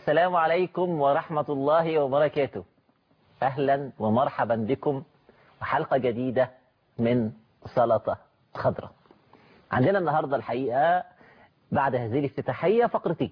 السلام عليكم ورحمة الله وبركاته. أهلا ومرحبا بكم وحلقة جديدة من سلطة خضراء. عندنا النهاردة الحقيقة بعد هذه الافتتاحية فقرتين.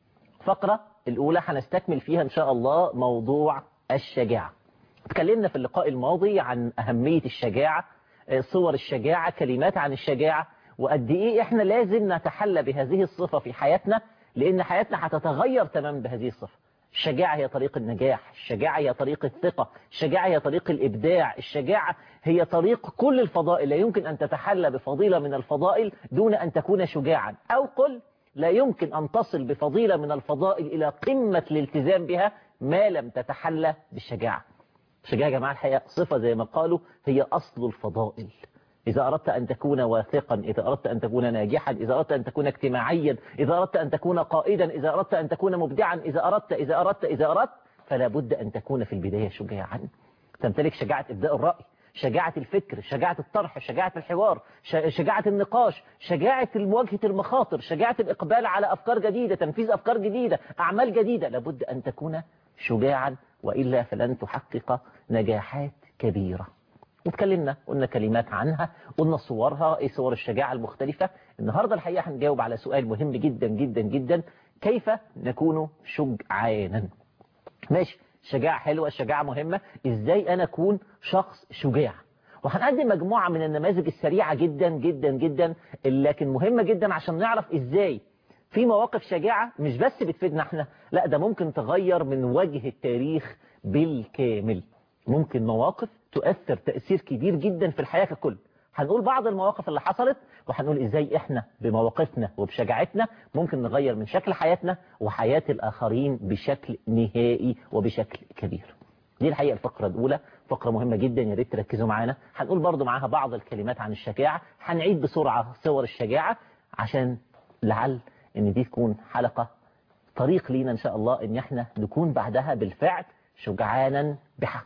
فقرة الأولى هنستكمل فيها إن شاء الله موضوع الشجاعة. اتكلمنا في اللقاء الماضي عن أهمية الشجاعة، صور الشجاعة، كلمات عن الشجاعة، وقد إيه إحنا لازم نتحلى بهذه الصفة في حياتنا، لأن حياتنا هتتغير تماما بهذه الصفة. الشجاعة هي طريق النجاح، الشجاعة هي طريق الثقة، الشجاعة هي طريق الإبداع، الشجاعة هي طريق كل الفضائل. لا يمكن أن تتحلى بفضيلة من الفضائل دون أن تكون شجاعا، أو قل لا يمكن أن تصل بفضيلة من الفضائل إلى قمة الالتزام بها ما لم تتحلى بالشجاعة. الشجاعة يا جماعة الحقيقة صفة زي ما قالوا هي أصل الفضائل. إذا أردت أن تكون واثقا، إذا أردت أن تكون ناجحا، إذا أردت أن تكون اجتماعيا، إذا أردت أن تكون قائدا، إذا أردت أن تكون مبدعا، إذا أردت فلا بد أن تكون في البداية شجاعا. تمتلك شجاعة إبداء الرأي، شجاعة الفكر، شجاعة الطرح، شجاعة الحوار، شجاعة النقاش، شجاعة مواجهة المخاطر، شجاعة الإقبال على أفكار جديدة، تنفيذ أفكار جديدة، أعمال جديدة. لابد أن تكون شجاعا، وإلا فلن تحقق نجاحات كبيرة. واتكلمنا، قلنا كلمات عنها، قلنا صورها، ايه صور الشجاعة المختلفة. النهاردة الحقيقة هنجاوب على سؤال مهم جدا جدا جدا: كيف نكون شجعانا؟ ماشي، الشجاعة حلوة، الشجاعة مهمة، ازاي انا اكون شخص شجاع؟ وهنقدم مجموعة من النماذج السريعة جدا جدا جدا، لكن مهمة جدا عشان نعرف ازاي في مواقف شجاعة مش بس بتفيدنا احنا، لا ده ممكن تغير من وجه التاريخ بالكامل. ممكن مواقف تؤثر تأثير كبير جدا في الحياة ككل. هنقول بعض المواقف اللي حصلت، وهنقول ازاي احنا بمواقفنا وبشجاعتنا ممكن نغير من شكل حياتنا وحياة الآخرين بشكل نهائي وبشكل كبير. دي الحقيقة الفقرة الأولى، فقرة مهمة جدا، يا ريت تركزوا معانا. هنقول برضو معاها بعض الكلمات عن الشجاعة، هنعيد بسرعة صور الشجاعة عشان لعل ان دي تكون حلقة طريق لينا ان شاء الله ان احنا نكون بعدها بالفعل شجعانا بحق.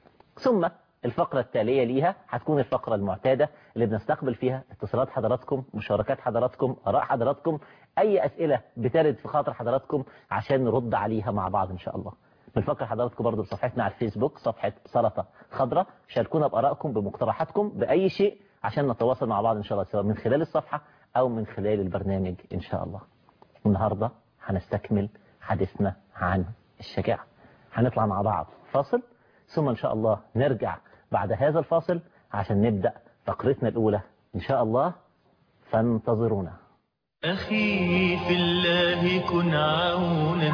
ثم الفقرة التالية ليها هتكون الفقرة المعتادة اللي بنستقبل فيها اتصالات حضراتكم، مشاركات حضراتكم، آراء حضراتكم، أي أسئلة بترد في خاطر حضراتكم عشان نرد عليها مع بعض إن شاء الله. بنفكر حضراتكم برضو بصفحتنا على الفيسبوك، صفحة سلطة خضراء، شاركونا بآرائكم، بمقترحاتكم، بأي شيء عشان نتواصل مع بعض إن شاء الله، سواء من خلال الصفحة أو من خلال البرنامج إن شاء الله. النهاردة هنستكمل حديثنا عن الشجاعة. هنطلع مع بعض فاصل، ثم إن شاء الله نرجع بعد هذا الفاصل عشان نبدأ فقرتنا الأولى إن شاء الله، فانتظرونا. أخي في الله كن عونا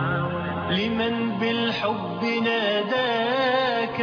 لمن بالحب ناداك،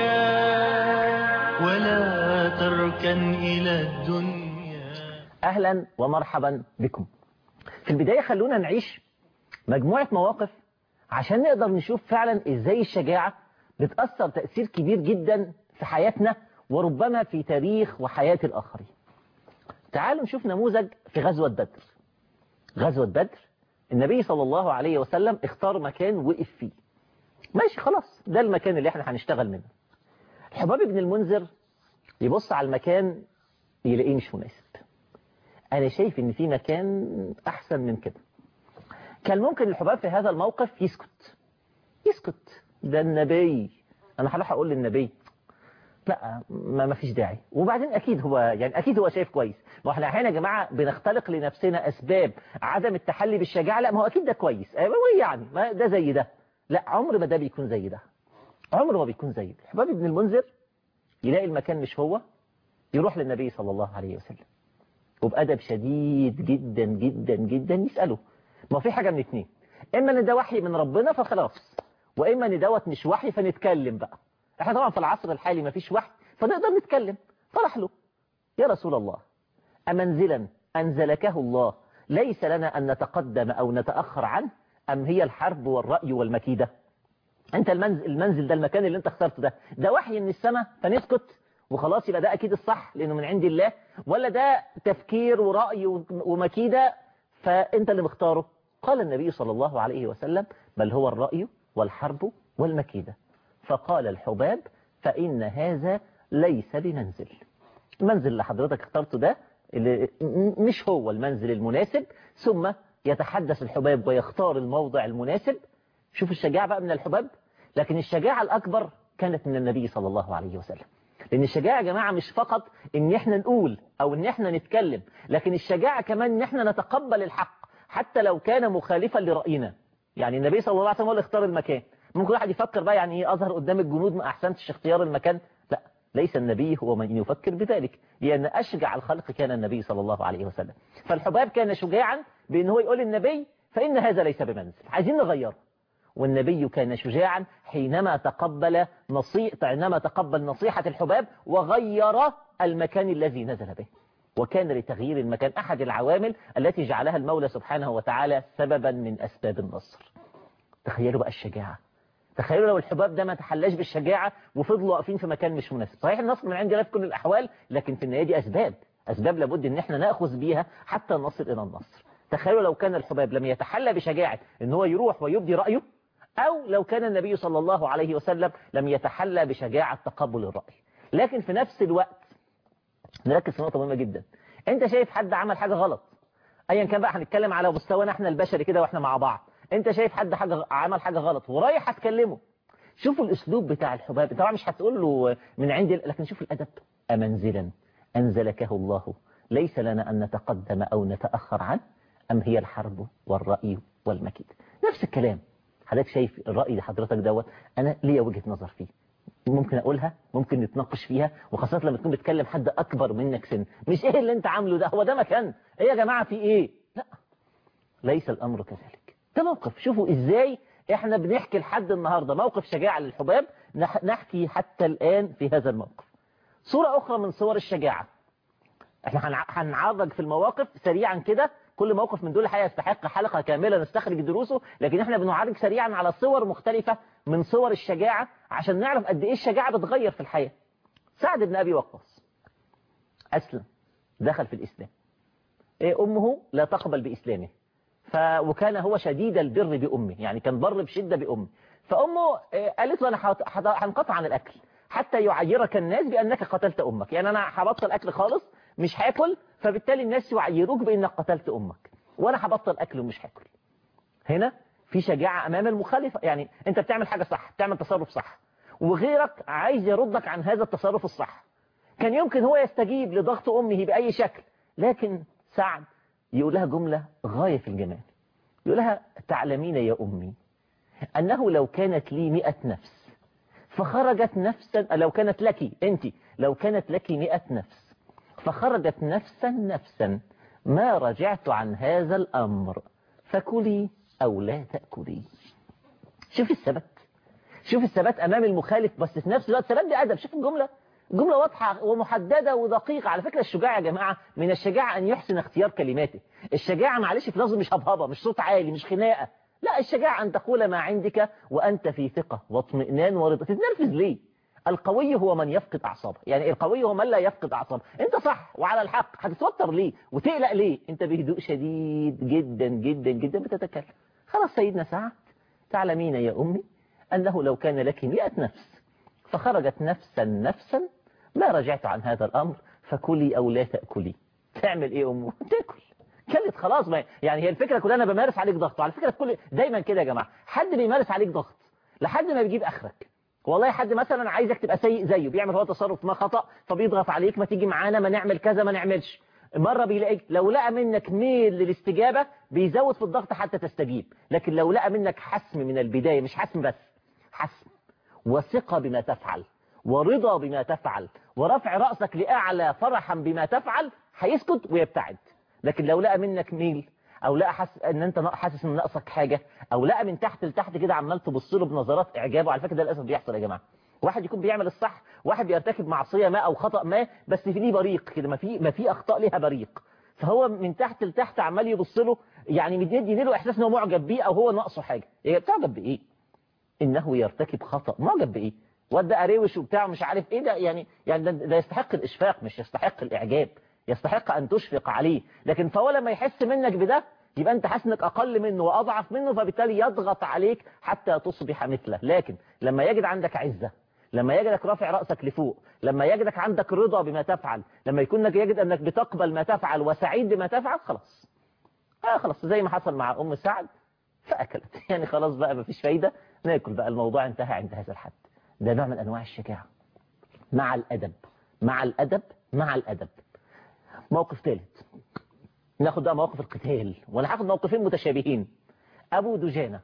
ولا تركن إلى الدنيا. أهلا ومرحبا بكم. في البداية خلونا نعيش مجموعة مواقف عشان نقدر نشوف فعلا إزاي الشجاعة بتأثر تأثير كبير جدا في حياتنا وربما في تاريخ وحياة الآخرين. تعالوا نشوف نموذج في غزوة بدر. غزوة بدر النبي صلى الله عليه وسلم اختار مكان وقف فيه. ماشي خلاص، ده المكان اللي احنا هنشتغل منه. الحباب بن المنذر يبص على المكان يلاقيه مش مناسب. أنا شايف إن في مكان أحسن من كده. كان ممكن الحباب في هذا الموقف يسكت، ده النبي، أنا هروح أقول للنبي لا ما فيش داعي. وبعدين أكيد هو شايف كويس. ما احنا احيانا يا جماعة بنختلق لنفسنا أسباب عدم التحلي بالشجاعة. لا ما هو أكيد ده كويس، يعني ما ده زي ده. لا، عمر ما ده بيكون زي ده، عمره ما بيكون زي ده. حباب بن المنذر يلاقي المكان مش هو، يروح للنبي صلى الله عليه وسلم وبأدب شديد جدا جدا جدا يسأله. ما في حاجة من اتنين: إما ان ده وحي من ربنا فخلاص، وإما ان دوت مش وحي فنتكلم بقى. احنا طبعا في العصر الحالي ما فيش وحي فنقدر نتكلم. فرح له: يا رسول الله، أمنزلا أنزلكه الله ليس لنا أن نتقدم أو نتأخر عنه، أم هي الحرب والرأي والمكيدة؟ أنت المنزل ده، المكان اللي أنت اخترته ده وحي من السماء فنسكت وخلاص يبقى ده أكيد الصح لأنه من عند الله، ولا ده تفكير ورأي ومكيدة فأنت اللي مختاره؟ قال النبي صلى الله عليه وسلم: بل هو الرأي والحرب والمكيدة. فقال الحباب: فإن هذا ليس بمنزل. المنزل اللي حضرتك اخترته ده اللي مش هو المنزل المناسب. ثم يتحدث الحباب ويختار الموضع المناسب شوف الشجاعة بقى من الحباب. لكن الشجاعة الأكبر كانت من النبي صلى الله عليه وسلم. لأن الشجاعة يا جماعة مش فقط إن إحنا نقول أو إن إحنا نتكلم، لكن الشجاعة كمان إن إحنا نتقبل الحق حتى لو كان مخالفا لرأينا. يعني النبي صلى الله عليه وسلم هو اللي اختار المكان. ممكن واحد يفكر بقى يعني إيه أظهر قدام الجنود ما أحسنتش اختيار المكان؟ لا، ليس النبي هو من يفكر بذلك، لأن أشجع الخلق كان النبي صلى الله عليه وسلم. فالحباب كان شجاعا بأن هو يقول النبي فإن هذا ليس بمنزل، عايزين نغيره. والنبي كان شجاعا حينما تقبل نصيحة الحباب وغير المكان الذي نزل به. وكان لتغيير المكان أحد العوامل التي جعلها المولى سبحانه وتعالى سببا من أسباب النصر. تخيلوا بقى الشجاعة. تخيلوا لو الحباب ده ما تحلاش بالشجاعة وفضلوا واقفين في مكان مش مناسب. صحيح النصر من عند الله في كل الأحوال، لكن في النهاية دي أسباب لابد إن احنا نأخذ بيها حتى نصل إلى النصر. تخيلوا لو كان الحباب لم يتحلى بشجاعة إن هو يروح ويبدي رأيه، أو لو كان النبي صلى الله عليه وسلم لم يتحلى بشجاعة تقبل الرأي. لكن في نفس الوقت نركز في نقطة مهمة جدا. أنت شايف حد عمل حاجة غلط، أيا كان بقى، هنتكلم على مستوانا احنا البشري كده واحنا مع بعض. أنت شايف حد عمل حاجة غلط ورايح هتكلمه، شوفوا الأسلوب بتاع الحباب. طبعا مش هتقول له من عند، لكن شوف الأدب. أمنزلا أنزلكه الله ليس لنا أن نتقدم أو نتأخر عنه، أم هي الحرب والرأي والمكيد. نفس الكلام. حضرتك شايف الرأي حضرتك دوت، أنا ليا وجهة نظر فيه، ممكن أقولها، ممكن نتناقش فيها، وخاصة لما تكون بتكلم حد أكبر منك سن. مش إيه اللي أنت عامله ده، هو ده مكان إيه يا جماعة في إيه؟ لا، ليس الأمر كذلك. ده موقف. شوفوا إزاي إحنا بنحكي لحد النهاردة موقف شجاعة للحباب، نحكي حتى الآن في هذا الموقف صورة أخرى من صور الشجاعة. إحنا هنعرج في المواقف سريعا كده، كل موقف من دول الحقيقة يستحق حلقة كاملة نستخرج دروسه، لكن احنا بنعرج سريعا على صور مختلفة من صور الشجاعة عشان نعرف قد ايه الشجاعة بتغير في الحياة. سعد بن أبي وقاص أسلم، دخل في الإسلام. أمه لا تقبل بإسلامه، وكان هو شديد البر بأمه، يعني كان بر بشدة بأمه. فأمه قالت له أنا هنقطع عن الأكل حتى يعيرك الناس بأنك قتلت أمك، يعني أنا هبطل أكل خالص مش هاكل، فبالتالي الناس يعيروك بأنك قتلت أمك، وأنا هبطل أكل ومش هاكل. هنا في شجاعة أمام المخالفة، يعني أنت بتعمل حاجة صح، بتعمل تصرف صح، وغيرك عايز يردك عن هذا التصرف الصح. كان يمكن هو يستجيب لضغط أمه بأي شكل، لكن سعد يقول لها جملة غاية في الجمال. يقول لها تعلمين يا أمي أنه لو كانت لي 100 نفس فخرجت نفسا، لو كانت لك أنت، لو كانت لك 100 نفس فخرجت نفسا ما رجعت عن هذا الأمر، فكلي أو لا تأكلي. شوف الثبات أمام المخالف، بس في نفس الوقت ثبات بأدب. شوف الجملة واضحة ومحددة ودقيقة. على فكرة الشجاع يا جماعة، من الشجاعة أن يحسن اختيار كلماته. الشجاعة معلش في لفظ مش هبهبة، مش صوت عالي، مش خناقة. لا، الشجاعة أن تقول ما عندك وأنت في ثقة واطمئنان ورضا. تتنرفز ليه؟ القوي هو من يفقد أعصابه، يعني القوي هو من لا يفقد أعصابه. أنت صح وعلى الحق، هتتوتر ليه وتقلق ليه؟ أنت بهدوء شديد جدا جدا جدا بتتكلم. خلاص سيدنا سعد، تعلمين يا أمي أنه لو كان لك 100 نفس فخرجت نفسا ما رجعت عن هذا الأمر، فكلي أو لا تأكلي. تعمل إيه أمه؟ تأكل. كلت خلاص. ما يعني هي الفكرة كلها أنا بمارس عليك ضغط. على فكرة كل دايما كده يا جماعة، حد بيمارس عليك ضغط لحد ما بيجيب آخرك. والله حد مثلا عايزك تبقى سيء زيه، بيعمل هو تصرف ما خطأ، فبيضغط عليك ما تيجي معانا، ما نعمل كذا ما نعملش. مرة بيلاقيك لو لقى منك ميل للاستجابة بيزود في الضغط حتى تستجيب، لكن لو لقى منك حسم من البداية، مش حسم بس، حسم وثقة بما تفعل ورضا بما تفعل ورفع رأسك لأعلى فرحا بما تفعل، هيسكت ويبتعد. لكن لو لقى منك ميل، او لقى ان انت حاسس ان ناقصك حاجة، او لقى من تحت لتحت كده عمال تبص له بنظرات اعجاب، وعلى فكرة ده للاسف بيحصل يا جماعة. واحد يكون بيعمل الصح، واحد بيرتكب معصية ما او خطأ ما، بس في ليه بريق كده، ما في اخطاء ليها بريق، فهو من تحت لتحت عمال يبص له، يعني مدي له احساس انه معجب بيه او هو ناقصه حاجة. بتعجب بايه؟ انه يرتكب خطأ، معجب بايه؟ وده قريوش وبتاع مش عارف ايه ده، يعني ده يستحق الاشفاق، مش يستحق الاعجاب، يستحق ان تشفق عليه. لكن فهو لما يحس منك بده يبقى انت حاسس انك اقل منه واضعف منه، فبالتالي يضغط عليك حتى تصبح مثله. لكن لما يجد عندك عزة، لما يجدك رافع رأسك لفوق، لما يجدك عندك رضا بما تفعل، لما يجد انك بتقبل ما تفعل وسعيد بما تفعل، خلاص خلاص زي ما حصل مع ام سعد، فأكلت. يعني خلاص بقى مفيش فايدة، ناكل بقى، الموضوع انتهى عند هذا الحد. ده نوع من أنواع الشجاعة مع الأدب، مع الأدب، مع الأدب. موقف ثالث، ناخد بقى مواقف القتال، وأنا هاخد موقفين متشابهين. أبو دجانة.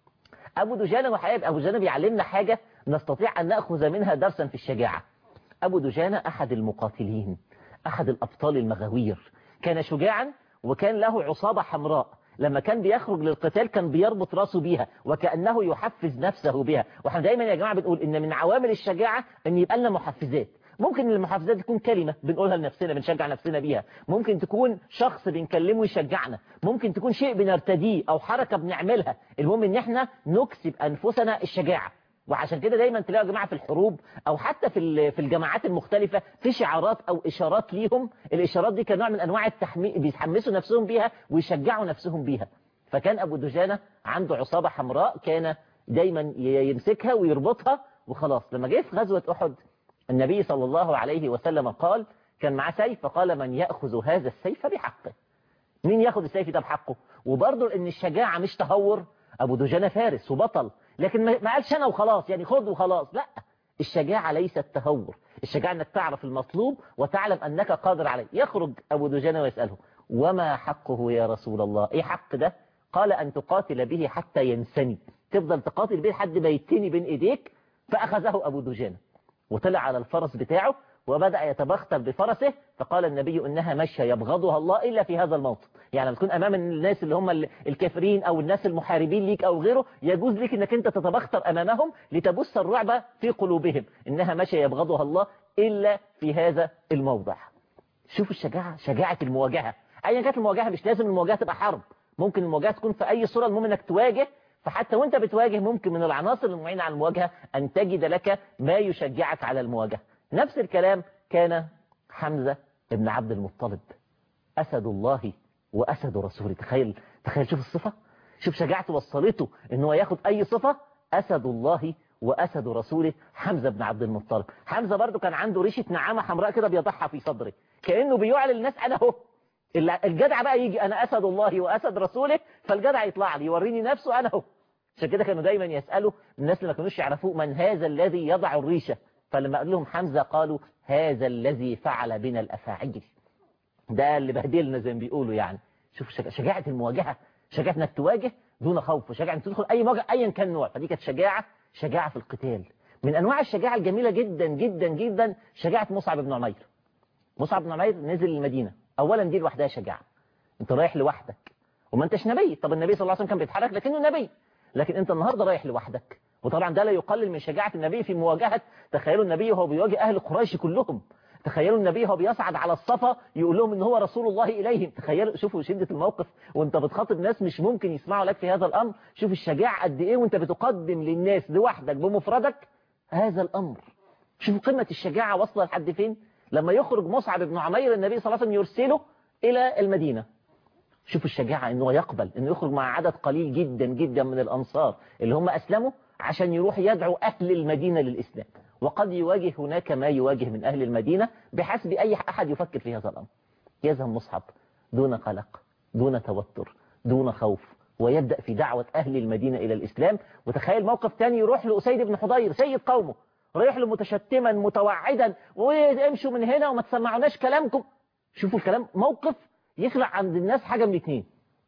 أبو دجانة وحياة أبو دجانة بيعلمنا حاجة نستطيع أن نأخذ منها درسا في الشجاعة. أبو دجانة أحد المقاتلين، أحد الأبطال المغاوير، كان شجاعا وكان له عصابة حمراء. لما كان بيخرج للقتال كان بيربط راسه بيها وكأنه يحفز نفسه بها. واحنا دايما يا جماعة بنقول إن من عوامل الشجاعة أن يبقى لنا محفزات. ممكن المحفزات تكون كلمة بنقولها لنفسنا بنشجع نفسنا بيها، ممكن تكون شخص بنكلمه يشجعنا، ممكن تكون شيء بنرتديه أو حركة بنعملها. المهم إن احنا نكسب أنفسنا الشجاعة. وعشان كده دايما تلاقوا يا جماعه في الحروب او حتى في الجماعات المختلفه في شعارات او اشارات ليهم. الاشارات دي كنوع من انواع بيتحمسوا نفسهم بيها ويشجعوا نفسهم بيها. فكان ابو دجانه عنده عصابه حمراء كان دايما يمسكها ويربطها وخلاص. لما جه في غزوه احد النبي صلى الله عليه وسلم قال، كان معاه سيف، فقال من ياخذ هذا السيف بحقه. مين ياخذ السيف ده بحقه؟ وبرضه ان الشجاعه مش تهور. ابو دجانه فارس وبطل، لكن ما قالش انا وخلاص، يعني خد وخلاص، لا. الشجاعة ليست تهور، الشجاعة انك تعرف المطلوب وتعلم انك قادر عليه. يخرج ابو دجانة ويسأله وما حقه يا رسول الله؟ ايه حق ده؟ قال ان تقاتل به حتى ينسني، تفضل تقاتل به لحد ما يتني بين ايديك. فاخذه ابو دجانة وطلع على الفرس بتاعه وبدأ يتبختر بفرسه. فقال النبي انها مشى يبغضها الله الا في هذا الموطن. يعني لما تكون امام الناس اللي هم الكافرين او الناس المحاربين ليك او غيره، يجوز لك انك انت تتبختر امامهم لتبث الرعب في قلوبهم. انها مشى يبغضها الله الا في هذا الموضع. شوفوا الشجاعة، شجاعة المواجهة. ايا كانت المواجهة، مش لازم المواجهة تبقى حرب، ممكن المواجهة تكون في اي صورة، المهم انك تواجه. فحتى وانت بتواجه ممكن من العناصر المعينة على المواجهة ان تجد لك ما يشجعك على المواجهة. نفس الكلام كان حمزة بن عبد المطلب، أسد الله وأسد رسوله. تخيل شوف الصفة، شوف شجاعته وصلته ان هو ياخد أي صفة. أسد الله وأسد رسوله حمزة بن عبد المطلب. حمزة برضو كان عنده ريشة نعامة حمراء كده بيضعها في صدره، كأنه بيعلن للناس أنا هو الجدع بقى. يجي أنا أسد الله وأسد رسوله، فالجدع يطلع لي يوريني نفسه أنا هو. عشان كده كانوا دايما يسألوا الناس اللي ما كانوش يعرفوه من هذا الذي يضع الريشة، فلما قال لهم حمزة قالوا هذا الذي فعل بنا الأفاعيل، ده اللي بهدلنا زي ما بيقولوا. يعني شوف شجاعة المواجهة، شجاعة انك تواجه دون خوف، وشجاعة انك تدخل اي مواجهة ايا كان نوع. فدي كانت شجاعة في القتال. من انواع الشجاعة الجميلة جدا جدا جدا شجاعة مصعب بن عمير. مصعب بن عمير نزل المدينة، اولا دي لوحدها شجاعة، انت رايح لوحدك وما انتش نبي. طب النبي صلى الله عليه وسلم كان بيتحرك لكنه نبي، لكن انت النهاردة رايح لوحدك. وطبعا ده لا يقلل من شجاعة النبي في مواجهة. تخيلوا النبي وهو بيواجه اهل قريش كلهم، تخيلوا النبي هو بيصعد على الصفا يقول لهم ان هو رسول الله اليهم. تخيلوا، شوفوا شدة الموقف وانت بتخاطب ناس مش ممكن يسمعوا لك في هذا الامر. شوف الشجاعة قد ايه وانت بتقدم للناس لوحدك بمفردك هذا الامر. شوفوا قمة الشجاعة واصلة لحد فين. لما يخرج مصعب بن عمير النبي صلى الله عليه وسلم يرسله الى المدينة. شوفوا الشجاعة انه يقبل انه يخرج مع عدد قليل جدا جدا من الانصار اللي هم اسلموا عشان يروح يدعو اهل المدينة للاسلام. وقد يواجه هناك ما يواجه من أهل المدينة بحسب أي أحد يفكر في هذا الأمر. يذهب مصعب دون قلق، دون توتر، دون خوف، ويبدأ في دعوة أهل المدينة إلى الإسلام. وتخيل موقف تاني، يروح لأسيد بن حضير سيد قومه، رايح له متشتما متوعدا وامشوا من هنا وما تسمعوناش كلامكم. شوفوا الكلام، موقف يخلق عند الناس حاجة من الاثنين.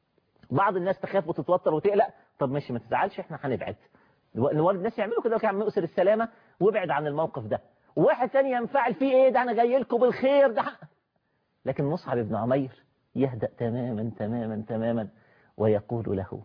بعض الناس تخاف وتتوتر وتقلق، طب ماشي ما تزعلش احنا هنبعد، نورد الناس يعملوا كده وكان يؤسر السلامة وابعد عن الموقف ده. وواحد ثاني ينفعل فيه ايه ده انا جاي لكم بالخير ده. لكن مصعب بن عمير يهدأ تماما تماما تماما ويقول له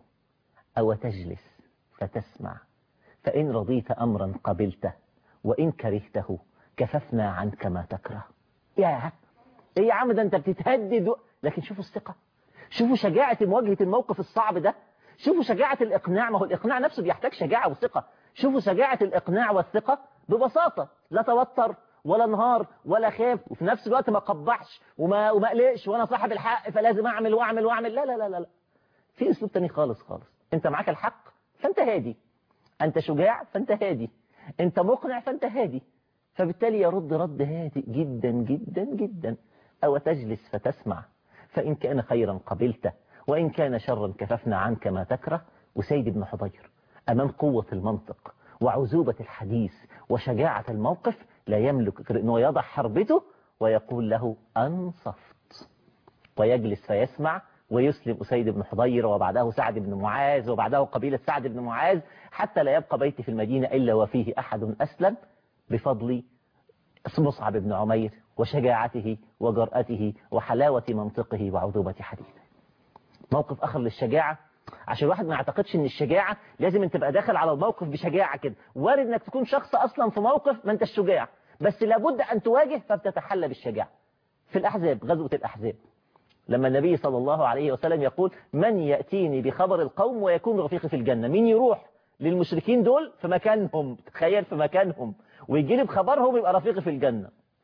أو تجلس فتسمع فإن رضيت أمرا قبلته وإن كرهته كففنا عنك ما تكره. يا ايه يا عم ده انت بتتهدد لكن شوفوا الثقة، شوفوا شجاعة مواجهة الموقف الصعب ده، شوفوا شجاعة الإقناع. ما هو الإقناع نفسه بيحتاج شجاعة وثقة. شوفوا شجاعة الإقناع والثقة ببساطة، لا توتر ولا انهار ولا خاف، وفي نفس الوقت ما قبحش وما قلقش وانا صاحب الحق فلازم اعمل واعمل واعمل. لا لا لا لا، في اسلوب تاني خالص خالص. انت معاك الحق فانت هادي، انت شجاع فانت هادي، انت مقنع فانت هادي، فبالتالي يرد رد هادئ جدا جدا جدا. او تجلس فتسمع فإن كان خيرا قبلته وإن كان شرا كففنا عنك ما تكره أسيد بن حضير أمام قوة المنطق وعزوبة الحديث وشجاعة الموقف لا يملك أنه يضع حربته ويقول له أنصفت، ويجلس فيسمع ويسلم أسيد بن حضير وبعده سعد بن معاذ وبعده قبيلة سعد بن معاذ، حتى لا يبقى بيت في المدينة إلا وفيه أحد أسلم بفضل مصعب بن عمير وشجاعته وجرأته وحلاوة منطقه وعذوبة حديثه. موقف آخر للشجاعة، عشان الواحد ما يعتقدش ان الشجاعة لازم انت تبقى داخل على الموقف بشجاعة كده، وارد انك تكون شخص اصلا في موقف ما انت الشجاع، بس لابد ان تواجه فبتتحلى بالشجاعة. في الأحزاب، غزوة الأحزاب، لما النبي صلى الله عليه وسلم يقول من يأتيني بخبر القوم ويكون رفيقي في الجنة، مين يروح للمشركين دول في مكانهم، تخيل في مكانهم، ويجي لي بخبرهم يبقى رفيقي في الجنة.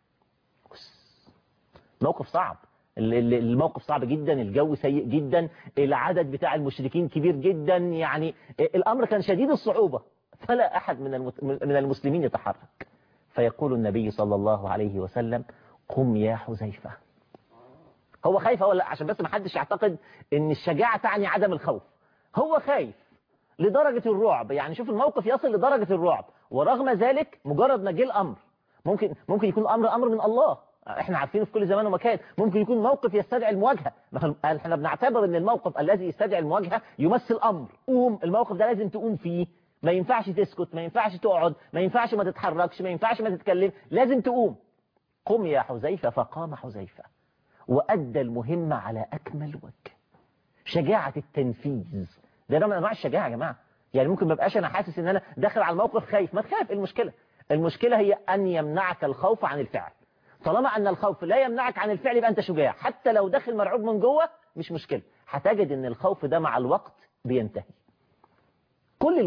موقف صعب، الموقف صعب جدا، الجو سيء جدا، العدد بتاع المشركين كبير جدا، يعني الأمر كان شديد الصعوبة، فلا أحد من المسلمين يتحرك. فيقول النبي صلى الله عليه وسلم قم يا حذيفة. هو خايف ولا عشان بس ما حدش يعتقد ان الشجاعة تعني عدم الخوف، هو خايف لدرجة الرعب، يعني شوف الموقف يصل لدرجة الرعب، ورغم ذلك مجرد ما جه الأمر، ممكن يكون الأمر أمر من الله، احنا عارفينه في كل زمان ومكان، ممكن يكون موقف يستدعي المواجهة، احنا بنعتبر ان الموقف الذي يستدعي المواجهة يمثل أمر، قوم، الموقف ده لازم تقوم فيه، ما ينفعش تسكت، ما ينفعش تقعد، ما ينفعش ما تتحركش، ما ينفعش ما تتكلم، لازم تقوم. قم يا حذيفة. فقام حذيفة وأدى المهمة على أكمل وجه. شجاعة التنفيذ ده نوع من أنواع الشجاعة يا جماعة، يعني ممكن ما بقاش أنا حاسس إن أنا داخل على الموقف خايف، ما تخاف، المشكلة هي أن يمنعك الخوف عن الفعل. طالما أن الخوف لا يمنعك عن الفعل يبقى أنت شجاع، حتى لو داخل مرعوب من جوه مش مشكلة، هتجد أن الخوف ده مع الوقت بينتهي. كل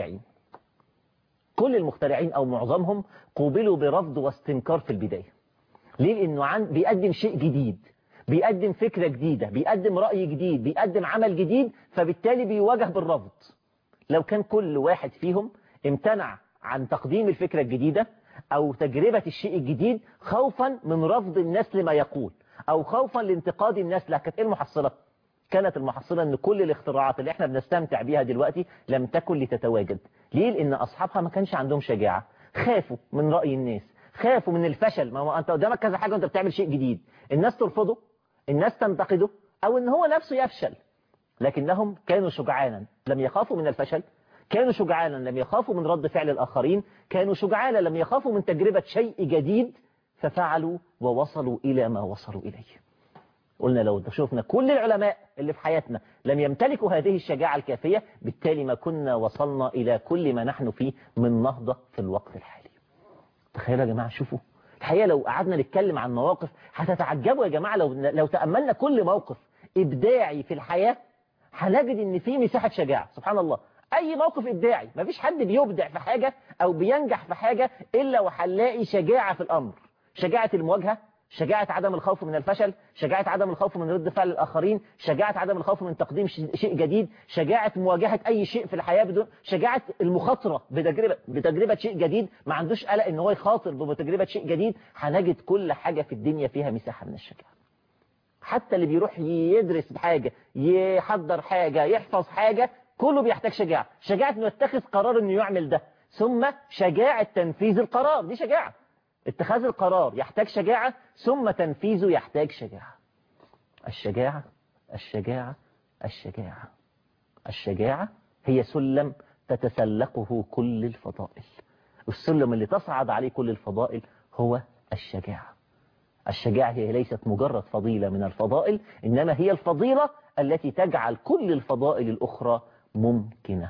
المخترعين أو معظمهم قوبلوا برفض واستنكار في البداية. ليه؟ لأنه بيقدم شيء جديد، بيقدم فكرة جديدة، بيقدم رأي جديد، بيقدم عمل جديد، فبالتالي بيواجه بالرفض. لو كان كل واحد فيهم امتنع عن تقديم الفكرة الجديدة أو تجربة الشيء الجديد خوفا من رفض الناس لما يقول أو خوفا لانتقاد الناس له، كانت إيه المحصلة؟ كانت المحصلة أن كل الاختراعات اللي احنا بنستمتع بيها دلوقتي لم تكن لتتواجد. ليه؟ لأن أصحابها ما كانش عندهم شجاعة، خافوا من رأي الناس، خافوا من الفشل. ما هو أنت قدامك كذا حاجة وأنت بتعمل شيء جديد، الناس ترفضه، الناس تنتقده، أو أن هو نفسه يفشل. لكنهم كانوا شجعانا لم يخافوا من الفشل، كانوا شجعانا لم يخافوا من رد فعل الآخرين، كانوا شجعانا لم يخافوا من تجربة شيء جديد، ففعلوا ووصلوا إلى ما وصلوا إليه. قلنا لو شفنا كل العلماء اللي في حياتنا لم يمتلكوا هذه الشجاعة الكافية، بالتالي ما كنا وصلنا إلى كل ما نحن فيه من نهضة في الوقت الحالي. تخيلوا يا جماعة، شوفوا الحقيقة لو قعدنا نتكلم عن مواقف هتتعجبوا يا جماعة. لو تأملنا كل موقف إبداعي في الحياة هنجد إن فيه مساحة شجاعة. سبحان الله، أي موقف إبداعي ما فيش حد بيبدع في حاجة أو بينجح في حاجة إلا وهنلاقي شجاعة في الأمر، شجاعة المواجهة، شجاعة عدم الخوف من الفشل، شجاعة عدم الخوف من رد فعل الآخرين، شجاعة عدم الخوف من تقديم شيء جديد، شجاعة مواجهة أي شيء في الحياة بدون شجاعة المخاطرة بتجربة شيء جديد، ما عندوش قلق إن هو يخاطر بتجربة شيء جديد. هنجد كل حاجة في الدنيا فيها مساحة من الشجاعة. حتى اللي بيروح يدرس حاجة، يحضر حاجة، يحفظ حاجة، كله بيحتاج شجاعة. شجاعة إنه يتخذ قرار إنه يعمل ده، ثم شجاعة تنفيذ القرار، دي شجاعة. اتخاذ القرار يحتاج شجاعة، ثم تنفيذه يحتاج شجاعة. الشجاعة الشجاعة الشجاعة الشجاعة هي سلم تتسلقه كل الفضائل. السلم اللي تصعد عليه كل الفضائل هو الشجاعة. الشجاعة هي ليست مجرد فضيلة من الفضائل، إنما هي الفضيلة التي تجعل كل الفضائل الأخرى ممكنة.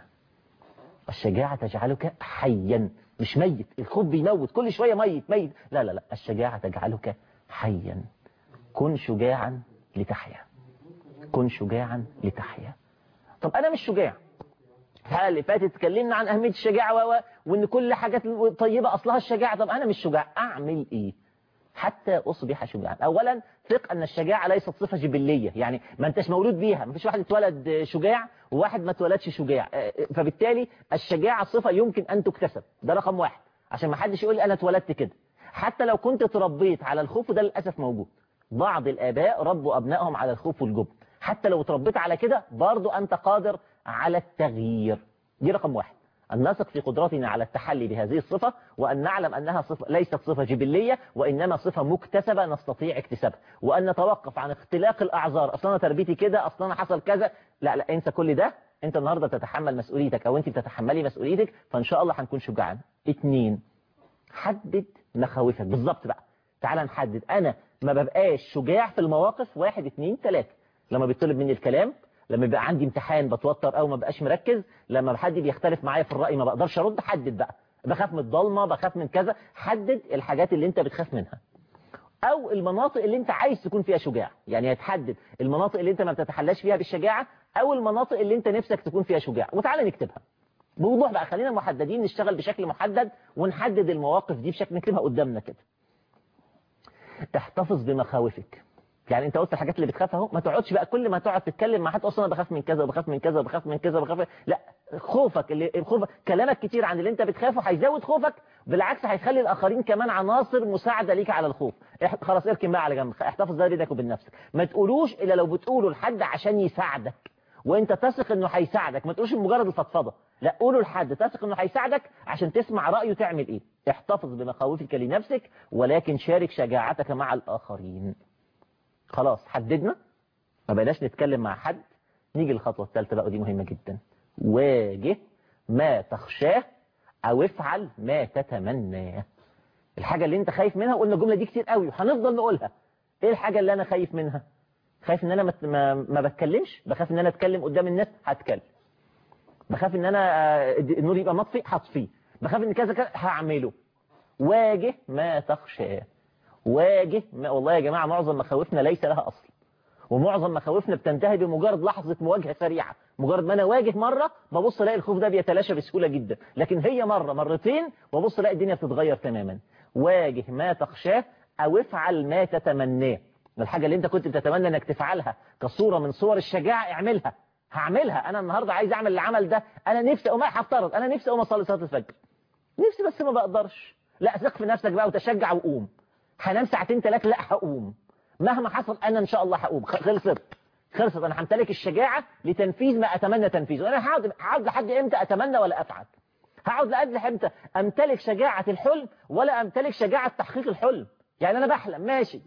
الشجاعة تجعلك حيا مش ميت. الخوف بيموت كل شوية، ميت. لا، الشجاعة تجعلك حيا. كن شجاعا لتحيا، كن شجاعا لتحيا. طب أنا مش شجاع. الحلقة اللي فاتت اتكلمنا عن أهمية الشجاعة وإن كل حاجات طيبة أصلها الشجاعة. طب أنا مش شجاع، أعمل إيه حتى أصبح شجاعا؟ أولا ثق أن الشجاعة ليست صفة جبلية، يعني ما أنتش مولود بيها، ما فيش واحد اتولد شجاع وواحد ما اتولدش شجاع، فبالتالي الشجاعة صفة يمكن أن تكتسب. ده رقم واحد، عشان ما حدش يقول أنا اتولدت كده. حتى لو كنت تربيت على الخوف، ده للأسف موجود. بعض الآباء ربوا أبنائهم على الخوف والجبن، حتى لو اتربيت على كده برضو أنت قادر على التغيير. دي رقم واحد، أن نثق في قدرتنا على التحلي بهذه الصفة، وأن نعلم أنها صفة ليست صفة جبلية، وإنما صفة مكتسبة نستطيع اكتسابها، وأن نتوقف عن اختلاق الأعذار، أصلا أنا تربيتي كده، أصلا أنا حصل كذا. لا لا، انسى كل ده. أنت النهاردة تتحمل مسؤوليتك، أو أنت بتتحملي مسؤوليتك، فإن شاء الله هنكون شجعان. 2، حدد مخاوفك بالظبط بقى. تعال نحدد. أنا ما ببقاش شجاع في المواقف 1 2 3. لما بيطلب مني الكلام، لما بيبقى عندي امتحان بتوتر أو ما بقاش مركز، لما حد بيختلف معايا في الرأي ما بقدرش أرد. حدد بقى، بخاف من الضلمة، بخاف من كذا. حدد الحاجات اللي انت بتخاف منها، أو المناطق اللي انت عايز تكون فيها شجاع. يعني هتحدد المناطق اللي انت ما بتتحلاش فيها بالشجاعة، أو المناطق اللي انت نفسك تكون فيها شجاع، وتعالى نكتبها بوضوح بقى. خلينا محددين، نشتغل بشكل محدد ونحدد المواقف دي بشكل، نكتبها قدامنا كده. احتفظ بمخاوفك. يعني انت قلت الحاجات اللي بتخاف اهو، ما تقعدش بقى كل ما تقعد تتكلم مع حد اصلا انا بخاف من كذا وبخاف من كذا وبخاف من كذا وبخاف. لا، خوفك كلامك كتير عن اللي انت بتخافه هيزود خوفك، بالعكس هيخلي الاخرين كمان عناصر مساعده ليك على الخوف. خلاص اركن بقى على جنب، احتفظ ده بينك وبين نفسك. ما تقولوش الا لو بتقوله لحد عشان يساعدك وانت تثق انه هيساعدك. ما تقولوش مجرد الفضفضه، لا، قوله لحد تثق انه هيساعدك عشان تسمع رايه تعمل ايه. احتفظ بمخاوفك لنفسك، ولكن شارك شجاعتك مع الاخرين. خلاص حددنا، ما بقناش نتكلم مع حد. نيجي للخطوه الثالثه بقى، ودي مهمه جدا. واجه ما تخشاه او افعل ما تتمناه. الحاجه اللي انت خايف منها، قلنا الجمله دي كتير قوي وهنفضل نقولها. ايه الحاجه اللي انا خايف منها؟ خايف ان انا ما بتكلمش، بخاف ان انا اتكلم قدام الناس، هتكلم. بخاف ان انا النور يبقى مطفي، هطفيه. بخاف ان كذا كذا، هعمله. واجه ما تخشاه. واجه ما... والله يا جماعة معظم مخاوفنا ليس لها أصل، ومعظم مخاوفنا بتنتهي بمجرد لحظة مواجهة سريعة. مجرد ما أنا واجه مرة ببص الاقي الخوف ده بيتلاشى بسهولة جدا، لكن هي مرة مرتين وببص الاقي الدنيا بتتغير تماما. واجه ما تخشاه أو افعل ما تتمناه. الحاجة اللي انت كنت بتتمنى انك تفعلها كصورة من صور الشجاعة، اعملها. هعملها. انا النهاردة عايز اعمل العمل ده. انا نفسي اقوم، هفترض انا نفسي اقوم اصلي صلاة الفجر، نفسي بس ما بقدرش. لا، ثق في نفسك بقى وتشجع وقوم. هنام 2 3 ساعات، لا هقوم مهما حصل. انا ان شاء الله هقوم. خلصت. انا همتلك الشجاعة لتنفيذ ما اتمنى تنفيذه. انا هقعد لحد امتى اتمنى ولا افعل؟ هقعد لحد امتى امتلك شجاعة الحلم ولا امتلك شجاعة تحقيق الحلم؟ يعني انا بحلم ماشي،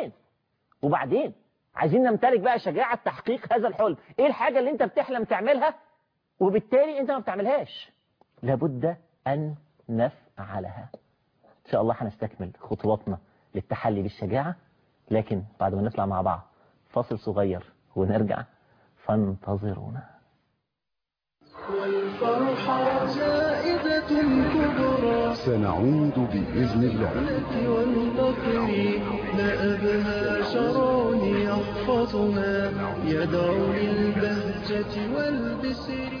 وبعدين عايزين نمتلك بقى شجاعة تحقيق هذا الحلم. ايه الحاجة اللي انت بتحلم تعملها وبالتالي انت ما بتعملهاش؟ لابد ان نفعلها. ان شاء الله هنستكمل خطواتنا للتحلي بالشجاعة، لكن بعد ما نطلع مع بعض فاصل صغير ونرجع، فانتظرونا. والفرحة زائدة كبرى، سنعود بإذن الله. والنطر ما أبهى شرون يحفظها، يدعو للبهجة والبسر.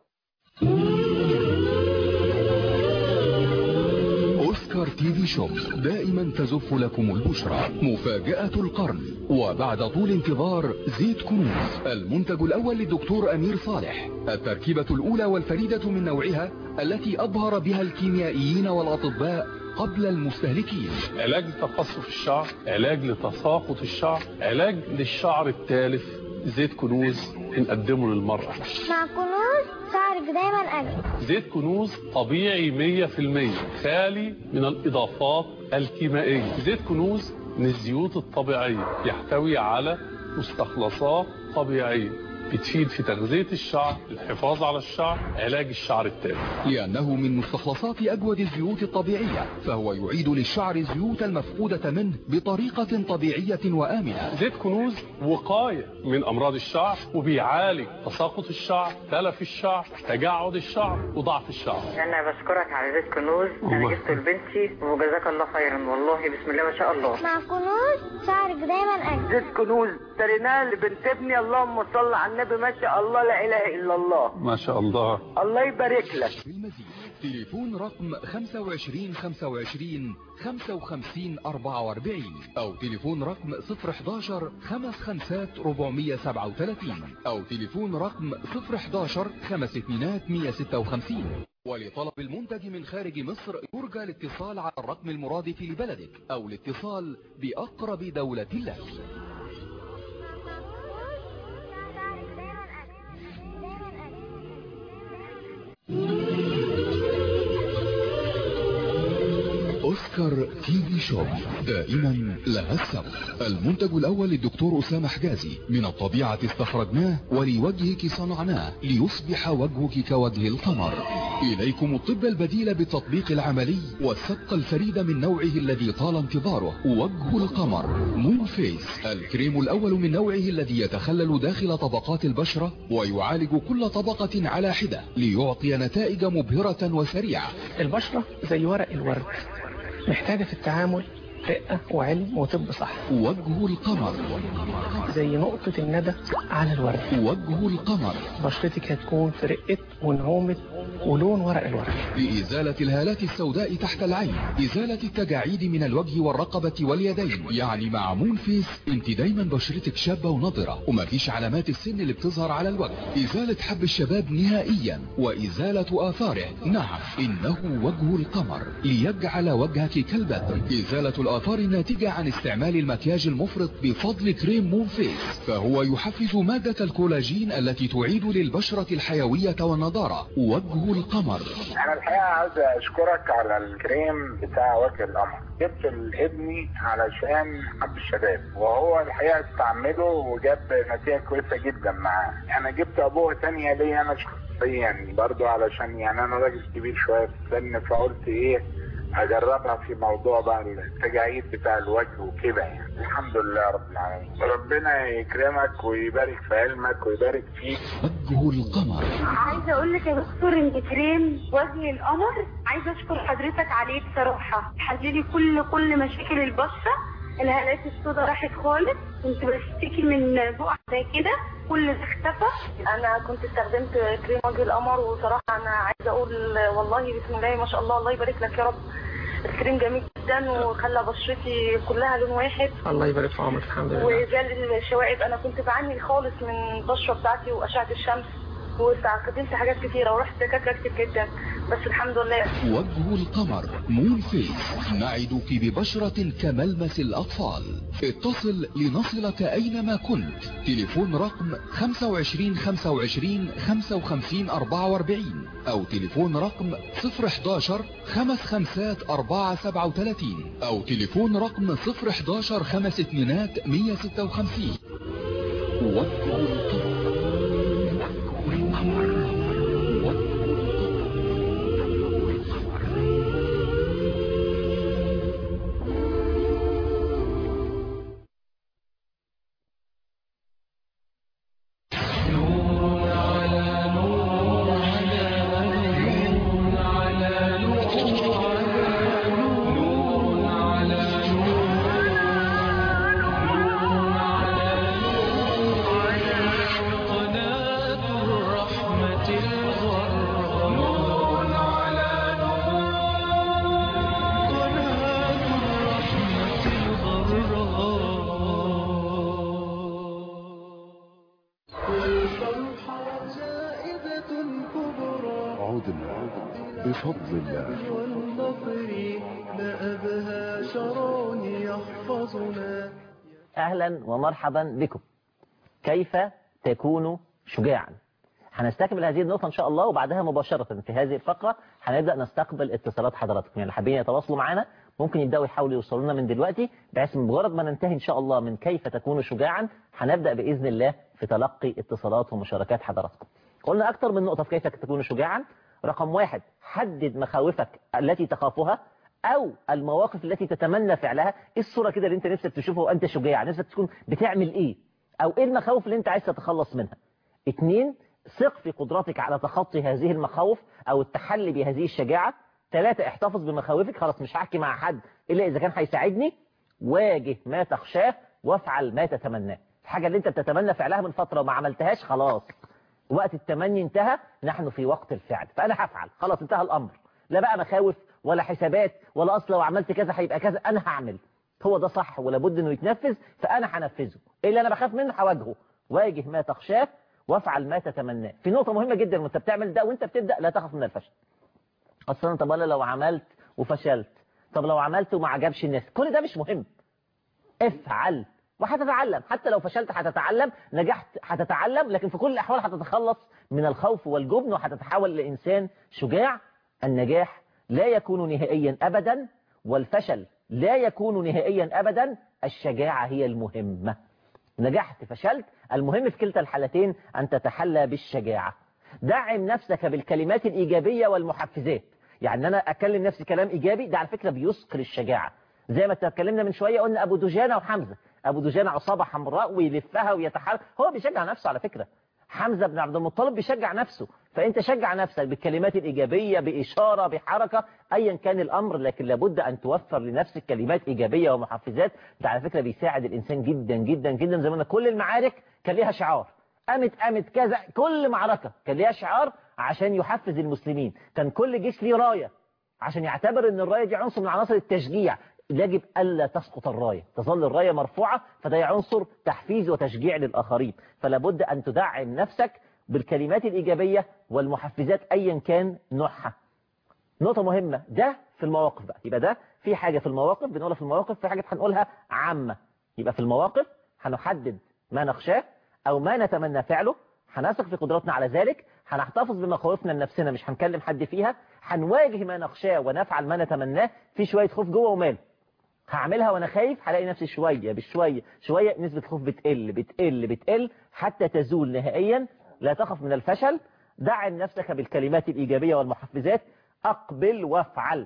أوسكار تي في شوب دائما تزف لكم البشرى. مفاجأة القرن، وبعد طول انتظار زيت كنوز، المنتج الأول للدكتور أمير صالح، التركيبة الأولى والفريدة من نوعها التي أبهر بها الكيميائيين والأطباء قبل المستهلكين. علاج لتقصف الشعر، علاج لتساقط الشعر، علاج للشعر التالف. زيت كنوز بنقدمه للمرأة. مع كنوز شعرك دايما أجمل. زيت كنوز طبيعي 100%، خالي من الإضافات الكيميائية. زيت كنوز من الزيوت الطبيعية، يحتوي على مستخلصات طبيعية بتفيد في تغذية الشعر، الحفاظ على الشعر، علاج الشعر التالف. لأنه من مستخلصات أجود الزيوت الطبيعية، فهو يعيد للشعر الزيوت المفقودة منه بطريقة طبيعية وآمنة. زيت كنوز وقاية من أمراض الشعر، وبيعالج تساقط الشعر، تلف الشعر، تجعد الشعر، وضعف الشعر. أنا بشكرك على زيت كنوز، أنا جبته لبنتي وجزاك الله خيرا، والله بسم الله ما شاء الله. مع كنوز شعرك دايما أجمل. زيت كنوز اشتريناه لبنت ابني، اللهم صل على النبي، ما شاء الله، لا إله إلا الله، ما شاء الله. الله يبارك لك. بالمزيد تليفون رقم 25 25 55 44 أو تليفون رقم 011 55 437 أو تليفون رقم 011 52 156. ولطلب المنتج من خارج مصر يرجى الاتصال على الرقم المرادف لبلدك أو الاتصال بأقرب دولة لك. أوسكار تي في شوب، دائما لها السبق. المنتج الأول للدكتور أسامة حجازي، من الطبيعة استخرجناه ولوجهك صنعناه ليصبح وجهك كوجه القمر. إليكم الطب البديل بالتطبيق العملي والسبقة الفريدة من نوعه الذي طال انتظاره، وجه القمر مون فيس، الكريم الأول من نوعه الذي يتخلل داخل طبقات البشرة ويعالج كل طبقة على حدة ليعطي نتائج مبهرة وسريعة. البشرة زي ورق الورد، محتاجة في التعامل رقة وعلم وطب صح. وجه القمر زي نقطة الندى على الورد. وجه القمر بشرتك هتكون في رقة ونعومة ولون ورق الورد. لإزالة الهالات السوداء تحت العين، إزالة التجاعيد من الوجه والرقبة واليدين. يعني مع مون فيس انت دايما بشرتك شابة ونضرة ومفيش علامات السن اللي بتظهر على الوجه. إزالة حب الشباب نهائيا وإزالة آثاره. نعم، إنه وجه القمر ليجعل وجهك كالبدر. إزالة الآثار الناتجة عن استعمال المكياج المفرط بفضل كريم مون فيس، فهو يحفز مادة الكولاجين التي تعيد للبشرة الحيوية والنضارة. وجه القمر. انا الحقيقه عايز اشكرك على الكريم بتاع وجه القمر. جبت لابني علشان حب الشباب، وهو الحقيقه استعمله وجاب نتيجه كويسه جدا معاه. انا جبت ابوه تانية ليا انا شخصيا برضو، علشان يعني انا راجل كبير شويه في السن، فقلت ايه اجربها في موضوع بقى التجاعيد بتاع الوجه وكده. يعني الحمد لله رب العالمين، ربنا يكرمك ويبارك في علمك ويبارك فيك. وجه القمر. عايزه اقول لك يا دكتور ان كريم وجه القمر عايزه اشكر حضرتك عليه بصراحه، حللي كل مشاكل البشره. الهالات السوداء راحت خالص، كنت بشتكي من بقع زي كده، كل ده اختفى. انا كنت استخدمت كريم وجه القمر، وصراحه انا عايزه اقول والله بسم الله ما شاء الله، الله يبارك لك يا رب. الكريم جميل جدا وخلى بشرتي كلها لون واحد. الله يبارك في عمرك. الحمد لله. وزال الشوائب، انا كنت بعاني خالص من البشره بتاعتي واشعه الشمس، واستخدمت حاجات كتيره ورحت دكاتره كتير جدا، بس الحمد لله. وجه القمر مون فيس، نعدك ببشرة كملمس الأطفال. اتصل لنصلك أينما كنت. تليفون رقم 25 25 55 44 أو تليفون رقم 011 55 437 أو تليفون رقم 011 52 156. وجه القمر. بفضل الله والنصر نأبها شرون يحفظنا. أهلا ومرحبا بكم. كيف تكون شجاعا؟ هنستكمل هذه النقطة إن شاء الله، وبعدها مباشرة في هذه الفقرة هنبدأ نستقبل اتصالات حضراتكم. يعني اللي حابين يتواصلوا معنا ممكن يبدأوا يحاولوا يوصلوا لنا من دلوقتي، بحيث مجرد ما ننتهي إن شاء الله من كيف تكون شجاعا هنبدأ بإذن الله في تلقي اتصالات ومشاركات حضراتكم. قلنا أكثر من نقطة في كيف تكون شجاعا. رقم 1، حدد مخاوفك التي تخافها أو المواقف التي تتمنى فعلها. إيه الصورة كده اللي أنت نفسك تشوفها وأنت شجاع؟ نفسك تكون بتعمل إيه؟ أو إيه المخاوف اللي أنت عايز تتخلص منها؟ 2، ثق في قدرتك على تخطي هذه المخاوف أو التحلي بهذه الشجاعة. 3، احتفظ بمخاوفك. خلاص مش هحكي مع حد إلا إذا كان هيساعدني. واجه ما تخشاه وافعل ما تتمناه. الحاجة اللي أنت بتتمنى فعلها من فترة وما عملتهاش، خلاص وقت التمني انتهى، نحن في وقت الفعل. فأنا هفعل، خلاص انتهى الأمر. لا بقى مخاوف ولا حسابات ولا أصل لو عملت كذا هيبقى كذا. أنا هعمل، هو ده صح ولابد إنه يتنفذ، فأنا هنفذه. إيه اللي أنا بخاف منه هواجهه. واجه ما تخشاه وافعل ما تتمناه. في نقطة مهمة جدا وانت بتعمل ده، وانت بتبدأ لا تخف من الفشل. أصلا طب أنا لو عملت وفشلت، طب لو عملت وما عجبش الناس، كل ده مش مهم. افعل وهتتعلم. حتى لو فشلت هتتعلم، نجحت هتتعلم، لكن في كل الأحوال هتتخلص من الخوف والجبن وهتتحول لإنسان شجاع. النجاح لا يكون نهائيا أبدا، والفشل لا يكون نهائيا أبدا، الشجاعة هي المهمة. نجحت فشلت، المهم في كلتا الحالتين أن تتحلى بالشجاعة. دعم نفسك بالكلمات الإيجابية والمحفزات. يعني أنا أكلم نفسي كلام إيجابي، ده على فكرة بيثقل الشجاعة. زي ما اتكلمنا من شوية قلنا أبو دجانة وحمزة. أبو دجانة عصابة حمراء ويلفها ويتحرك، هو بيشجع نفسه على فكرة. حمزة بن عبد المطلب بيشجع نفسه. فأنت شجع نفسك بالكلمات الإيجابية، بإشارة، بحركة، أيا كان الأمر، لكن لابد أن توفر لنفسك كلمات إيجابية ومحفزات. ده على فكرة بيساعد الإنسان جدا جدا جدا. زي ما كل المعارك كان ليها شعار، قامت كذا، كل معركة كان ليها شعار عشان يحفز المسلمين. كان كل جيش ليه راية عشان يعتبر ان الراية دي عنصر من عناصر التشجيع. يجب ألا تسقط الراية، تظل الراية مرفوعة، فده عنصر تحفيز وتشجيع للآخرين. فلا بد أن تدعم نفسك بالكلمات الإيجابية والمحفزات أيا كان نوعها. نقطة مهمة، ده في المواقف بقى. يبقى ده في حاجة في المواقف بنقولها في المواقف، في حاجة هنقولها عامة. يبقى في المواقف هنحدد ما نخشاه أو ما نتمنى فعله، هنثق في قدراتنا على ذلك، هنحتفظ بمخاوفنا لنفسنا مش هنكلم حد فيها، هنواجه ما نخشاه ونفعل ما نتمناه. في شوية خوف جوه ومال، هعملها وانا خايف، هلاقي نفسي شوية بشوية شوية نسبة الخوف بتقل حتى تزول نهائيا. لا تخف من الفشل، دعم نفسك بالكلمات الإيجابية والمحفزات. أقبل وافعل،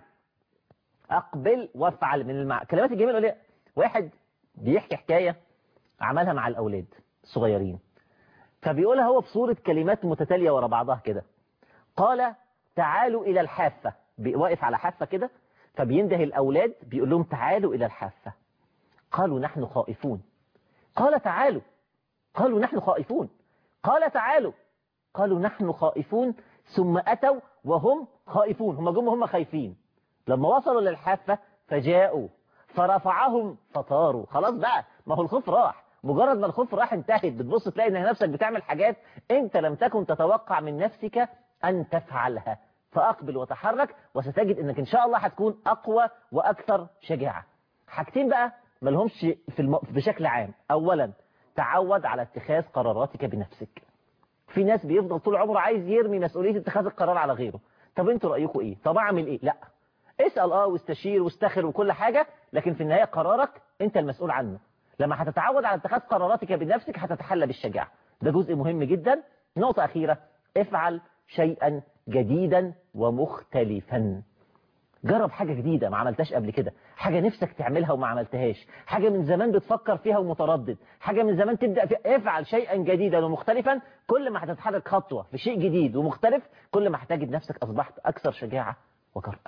أقبل وافعل. من الكلمات الجميلة واحد بيحكي حكاية عملها مع الأولاد الصغيرين، فبيقولها هو بصورة كلمات متتالية ورا بعضها كده. قال تعالوا إلى الحافة، واقف على حافة كده، فبينده الأولاد بيقول لهم تعالوا إلى الحافة. قالوا نحن خائفون. قال تعالوا. قالوا نحن خائفون. قال تعالوا. قالوا نحن خائفون. ثم أتوا وهم خائفون، هم جم هم خايفين. لما وصلوا للحافة فجاءوا فرفعهم فطاروا. خلاص بقى، ما هو الخوف راح. مجرد ما الخوف راح انتهت. بتبص تلاقي ان نفسك بتعمل حاجات انت لم تكن تتوقع من نفسك ان تفعلها. فأقبل وتحرك وستجد انك ان شاء الله هتكون اقوى واكثر شجاعة. حاجتين بقى ما لهمش بشكل عام. اولا، تعود على اتخاذ قراراتك بنفسك. في ناس بيفضل طول عمره عايز يرمي مسؤولية اتخاذ القرار على غيره. طب انتوا رأيكم ايه؟ طب اعمل ايه؟ لا، اسأل واستشير واستخر وكل حاجة، لكن في النهاية قرارك انت المسؤول عنه. لما هتتعود على اتخاذ قراراتك بنفسك هتتحلى بالشجاعة. ده جزء مهم جدا. نقطة أخيرة، افعل شيئا جديدا ومختلفا. جرب حاجة جديدة ما عملتهاش قبل كده، حاجة نفسك تعملها وما عملتهاش، حاجة من زمان بتفكر فيها ومتردد، حاجة من زمان تبدأ فيها. افعل شيئا جديدا ومختلفا. كل ما هتتحرك خطوة في شيء جديد ومختلف كل ما هتجد نفسك أصبحت أكثر شجاعة وجرأة.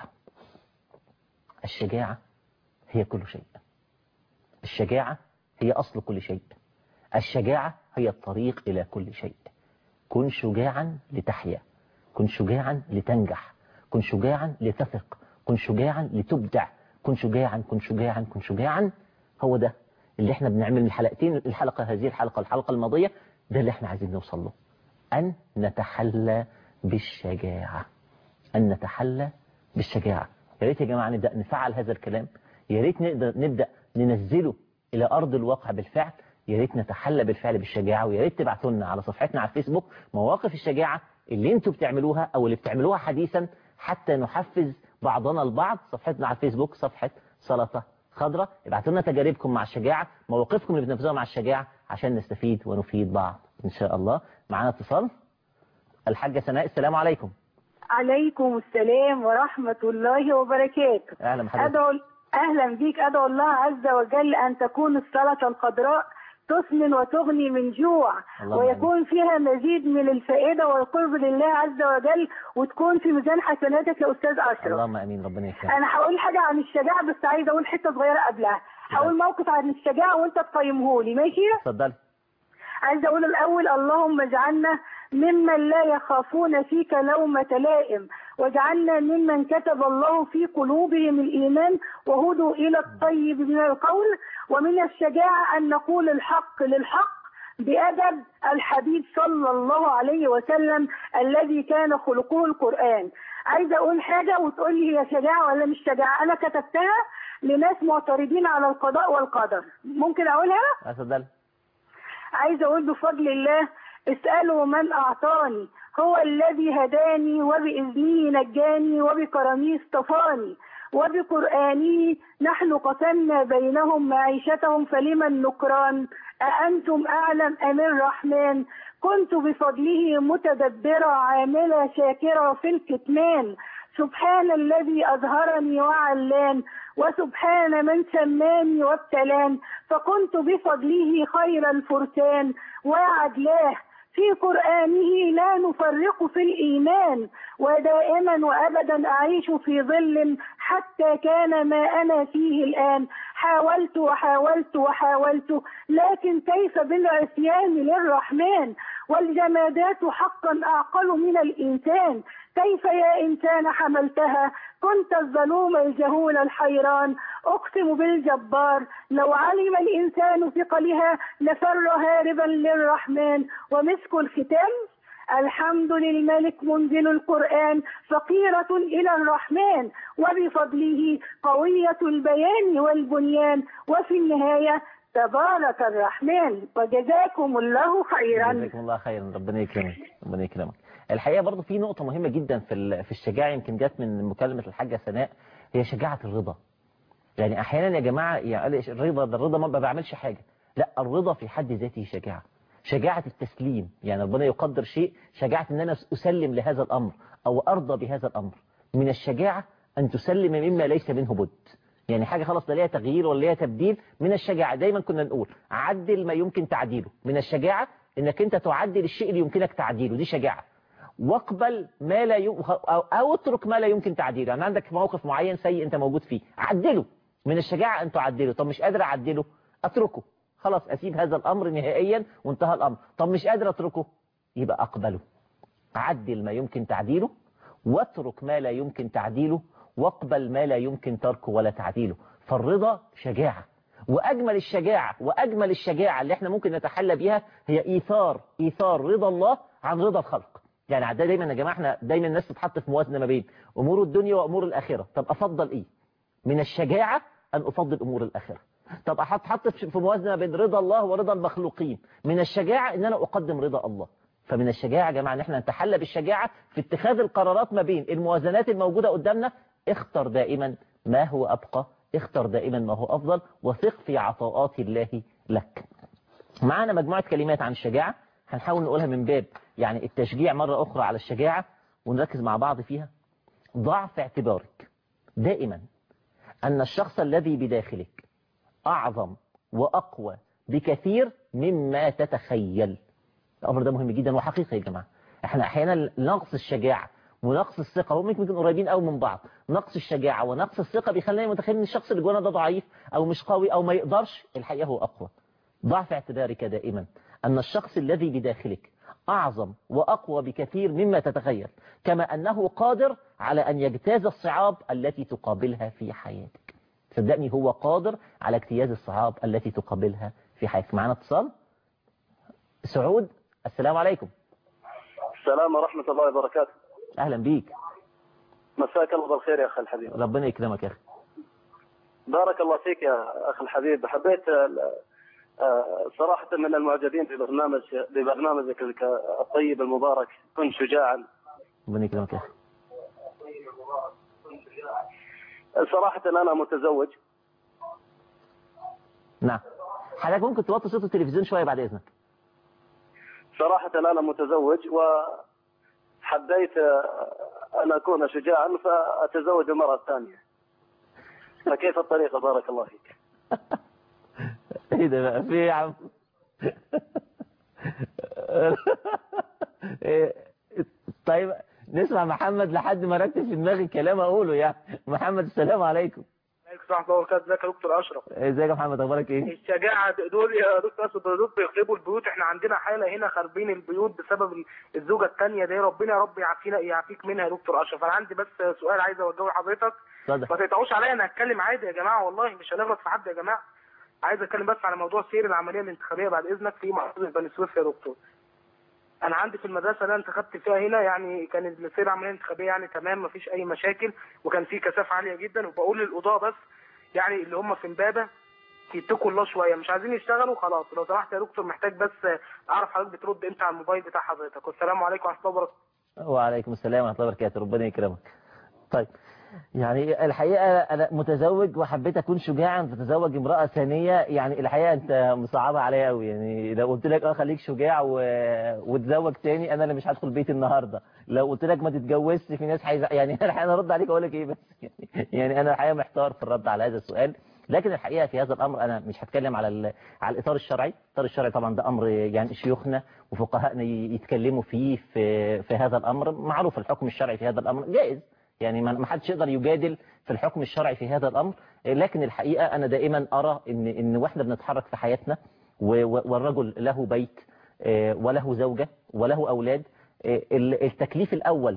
الشجاعة هي كل شيء. الشجاعة هي أصل كل شيء. الشجاعة هي الطريق إلى كل شيء. كن شجاعا لتحيا، كن شجاعا لتنجح، كن شجاعا لتثق، كن شجاعا لتبدع، كن شجاعا كن شجاعا كن شجاعا. هو ده اللي احنا بنعمل من الحلقتين، الحلقة هذه الحلقة الماضية، ده اللي احنا عايزين نوصل له. أن نتحلى بالشجاعة، أن نتحلى بالشجاعة. يا ريت يا جماعة نبدأ نفعل هذا الكلام. يا ريت نبدأ ننزله إلى أرض الواقع بالفعل. يا ريت نتحلى بالفعل بالشجاعة. ويا ريت تبعتوا لنا على صفحتنا على الفيسبوك مواقف الشجاعة اللي انتوا بتعملوها أو اللي بتعملوها حديثا حتى نحفز بعضنا البعض. صفحتنا على الفيسبوك صفحة سلطة خضراء. ابعتوا لنا تجاربكم مع الشجاعة، مواقفكم اللي بتنفذوها مع الشجاعة عشان نستفيد ونفيد بعض إن شاء الله. معانا اتصال، الحاجة سناء. السلام عليكم. عليكم السلام ورحمة الله وبركاته. أهلا بحضرتك. أهلا بيك. أدعو الله عز وجل أن تكون السلطة الخضراء تسمن وتغني من جوع، ويكون فيها مزيد من الفائدة والقرب لله عز وجل، وتكون في ميزان حسناتك يا أستاذ أشرف. اللهم أمين، ربنا يكرمك. أنا هقول حاجة عن الشجاعة بس عايزة أقول حتة صغيرة قبلها. هقول موقف عن الشجاعة وأنت تقيمهولي، ماشي؟ اتفضلي. عايزة أقول الأول اللهم اجعلنا ممن لا يخافون فيك لومة لائم، واجعلنا ممن كتب الله في قلوبهم الإيمان وهدوا إلى الطيب من القول. ومن الشجاعة أن نقول الحق للحق بأدب الحبيب صلى الله عليه وسلم الذي كان خلقه القرآن. عايزة أقول حاجة وتقول لي هي شجاعة ولا مش شجاعة. أنا كتبتها لناس معترضين على القضاء والقدر، ممكن أقولها؟ أتفضل. عايزة أقول بفضل الله اسألوا من أعطاني، هو الذي هداني وبإذنه نجاني وبكرمه اصطفاني. وبقرآنه نحن قسمنا بينهم معيشتهم فلما النكران أأنتم أعلم أم الرحمن كنت بفضله متدبرة عاملة شاكرة في الكتمان سبحان الذي أظهرني وعلان وسبحان من سماني وابتلان فكنت بفضله خير الفرسان وعدلاه في قرآنه لا نفرق في الإيمان ودائما وأبدا أعيش في ظل حتى كان ما أنا فيه الآن حاولت وحاولت وحاولت لكن كيف بالعصيان للرحمن والجمادات حقا أعقل من الإنسان كيف يا إنسان حملتها كنت الظلوم الجهول الحيران أقسم بالجبار لو علم الإنسان ثقلها لفر هاربا للرحمن ومسك الختام الحمد للملك منزل القرآن فقيرة إلى الرحمن وبفضله قوية البيان والبنيان وفي النهاية تبارك الرحمن وجزاكم الله خيرا. جزاكم الله خيرا، ربنا يكرمك ربنا يكرمك. الحقيقة برضو في نقطة مهمة جدا في الشجاعة يمكن جت من مكالمة الحاجة سناء، هي شجاعة الرضا. يعني أحيانا يا جماعة يعني الرضا ما بعملش حاجة، لا الرضا في حد ذاته شجاعة. شجاعة التسليم، يعني ربنا يقدر شيء، شجاعة ان انا اسلم لهذا الامر او ارضى بهذا الامر. من الشجاعة ان تسلم مما ليس منه بد، يعني حاجة خلاص لا ليها تغيير ولا ليها تبديل. من الشجاعة دايما كنا نقول عدل ما يمكن تعديله، من الشجاعة انك انت تعدل الشيء اللي يمكنك تعديله، دي شجاعة. واقبل ما لا او اترك ما لا يمكن تعديله، يعني عندك موقف معين سيء انت موجود فيه عدله، من الشجاعة ان تعدله. طب مش قادر اعدله، اتركه، خلاص أسيب هذا الأمر نهائيا وانتهى الأمر. طب مش قادر أتركه، يبقى أقبله. عدل ما يمكن تعديله واترك ما لا يمكن تعديله واقبل ما لا يمكن تركه ولا تعديله. فالرضا شجاعة، وأجمل الشجاعة اللي احنا ممكن نتحلى بها هي إيثار رضا الله عن رضا الخلق. يعني دايما يا جماعة احنا دايما الناس تتحط في موازنة ما بين أمور الدنيا وأمور الآخرة. طب أفضل إيه؟ من الشجاعة أن أفضل أمور الآخرة. طب حط في موازنة بين رضا الله ورضا المخلوقين. من الشجاعة ان انا اقدم رضا الله. فمن الشجاعة يا جماعة ان احنا نتحلى بالشجاعة في اتخاذ القرارات ما بين الموازنات الموجودة قدامنا. اختر دائما ما هو ابقى، اختر دائما ما هو افضل، وثق في عطاءات الله لك. معانا مجموعة كلمات عن الشجاعة هنحاول نقولها من باب يعني التشجيع مرة اخرى على الشجاعة ونركز مع بعض فيها. ضع في اعتبارك دائما ان الشخص الذي بداخلك أعظم وأقوى بكثير مما تتخيل. الأمر ده مهم جدا وحقيقي يا جماعة. احنا أحيانا نقص الشجاعة ونقص الثقة هم يمكن قريبين قوي من بعض. نقص الشجاعة ونقص الثقة بيخلينا متخيل ان الشخص اللي جوانا ده ضعيف أو مش قوي أو ما يقدرش. الحقيقة هو أقوى. ضع في اعتبارك دائما أن الشخص الذي بداخلك أعظم وأقوى بكثير مما تتخيل، كما أنه قادر على أن يجتاز الصعاب التي تقابلها في حياتك. صدقني هو قادر على اجتياز الصعاب التي تقابلها في حياتك. معنا اتصال. سعود، السلام عليكم. السلام ورحمة الله وبركاته. أهلا بيك. مساك الله بالخير يا أخي الحبيب. ربنا يكرمك يا أخي. بارك الله فيك يا أخي الحبيب. حبيت صراحة من المعجبين ببرنامجك الطيب المبارك. كن شجاعا. ربنا يكرمك يا أخي. صراحة أنا متزوج. نعم. حضرتك ممكن توطي صوت التلفزيون شوية بعد إذنك. صراحة أنا متزوج وحبيت أن أكون شجاعا فأتزوج المرة الثانية. فكيف الطريقة بارك الله فيك؟ إيه ده بقى في يا عم؟ طيب نسمع محمد لحد ما ركز في دماغي الكلام اقوله. يعني محمد السلام عليكم. عليكم السلام ورحمه الله وبركاته. ازيك يا دكتور اشرف؟ ازيك يا محمد، اخبارك ايه؟ الشجاعه دول يا دكتور اشرف دول بيخربوا البيوت. احنا عندنا حاله هنا خاربين البيوت بسبب الزوجه الثانيه دي. ربنا يا رب يعافيك منها يا دكتور اشرف. انا عندي بس سؤال عايز اوجهه لحضرتك. ما تقطعوش عليا، انا هتكلم عادي يا جماعه والله مش هنغلط في حد يا جماعه. عايز اتكلم بس على موضوع سير العمليه الانتخابيه بعد اذنك في محافظه بني سويف يا دكتور. انا عندي في المدرسه اللي انا انتخبت فيها هنا يعني كان السير العمليه الانتخابيه يعني تمام مفيش اي مشاكل وكان في كثافه عاليه جدا. وبقول للقضاه بس يعني اللي هم في امبابه يتقوا الله شويه، مش عايزين يشتغلوا خلاص. لو سمحت يا دكتور محتاج بس اعرف حضرتك بترد امتى على الموبايل بتاع حضرتك. والسلام عليكم ورحمه الله وبركاته. وعليكم السلام ورحمه الله وبركاته. ربنا يكرمك. طيب يعني الحقيقة أنا متزوج وحبيت أكون شجاعا فتزوج امرأة ثانية. يعني الحقيقة أنت مصعبة عليا قوي. يعني لو قلت لك خليك شجاع وتزوج تاني، أنا اللي مش هدخل بيت النهاردة. لو قلت لك ما تتجوزش، في ناس يعني الحقيقة أنا أرد عليك أقول لك إيه بس. يعني أنا الحقيقة محتار في الرد على هذا السؤال. لكن الحقيقة في هذا الأمر أنا مش هتكلم على الإطار الشرعي. الإطار الشرعي طبعا ده أمر يعني شيوخنا وفقهاءنا يتكلموا فيه في هذا الأمر. معروف الحكم الشرعي في هذا الأمر جائز، يعني ما حدش يقدر يجادل في الحكم الشرعي في هذا الأمر. لكن الحقيقة أنا دائما أرى إن واحنا بنتحرك في حياتنا والرجل له بيت وله زوجة وله أولاد، التكليف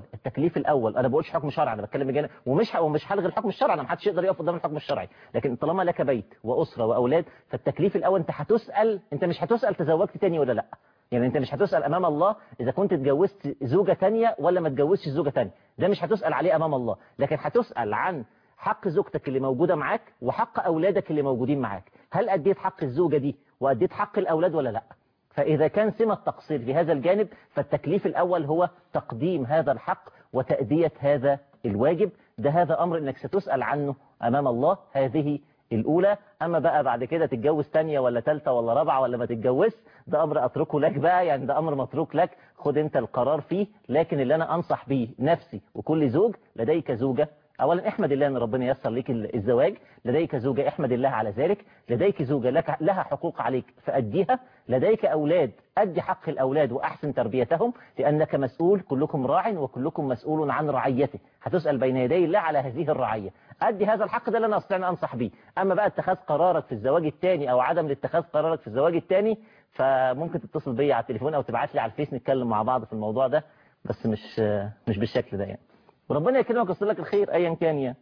الأول أنا بقولش حكم شرعي، أنا بتكلم بجانب ومش هلغي الحكم الشرعي، أنا ما حدش يقدر يقف قدام الحكم الشرعي. لكن طالما لك بيت وأسرة وأولاد، فالتكليف الأول أنت هتسأل، أنت مش هتسأل تزوجت تاني ولا لأ. يعني انت مش هتسأل امام الله اذا كنت اتجوزت زوجة تانية ولا ما اتجوزتش زوجة تانية، ده مش هتسأل عليه امام الله. لكن هتسأل عن حق زوجتك اللي موجودة معاك وحق اولادك اللي موجودين معاك، هل اديت حق الزوجة دي واديت حق الاولاد ولا لا؟ فاذا كان سمة تقصير في هذا الجانب، فالتكليف الاول هو تقديم هذا الحق وتأدية هذا الواجب. ده هذا امر انك ستسأل عنه امام الله، هذه الأولى. أما بقى بعد كده تتجوز تانية ولا تالتة ولا رابعة ولا ما تتجوز، ده أمر أتركه لك بقى، يعني ده أمر متروك لك، خد أنت القرار فيه. لكن اللي أنا أنصح بيه نفسي وكل زوج، لديك زوجة، أولا احمد الله أن ربنا ييسر لك الزواج، لديك زوجة احمد الله على ذلك، لديك زوجة لها حقوق عليك فأديها، لديك أولاد أدي حق الأولاد وأحسن تربيتهم، لأنك مسؤول، كلكم راع وكلكم مسؤول عن رعيته، هتسأل بين يدي الله على هذه الرعية. أدي هذا الحق، ده اللي أنا أستطيع أن أنصح به. أما بقى اتخاذ قرارك في الزواج الثاني أو عدم اتخاذ قرارك في الزواج الثاني، فممكن تتصل بي على التليفون أو تبعت لي على الفيس نتكلم مع بعض في الموضوع ده، بس مش بالشكل ده يعني. وربنا يكرمك ويصل لك الخير أيا كان يعني.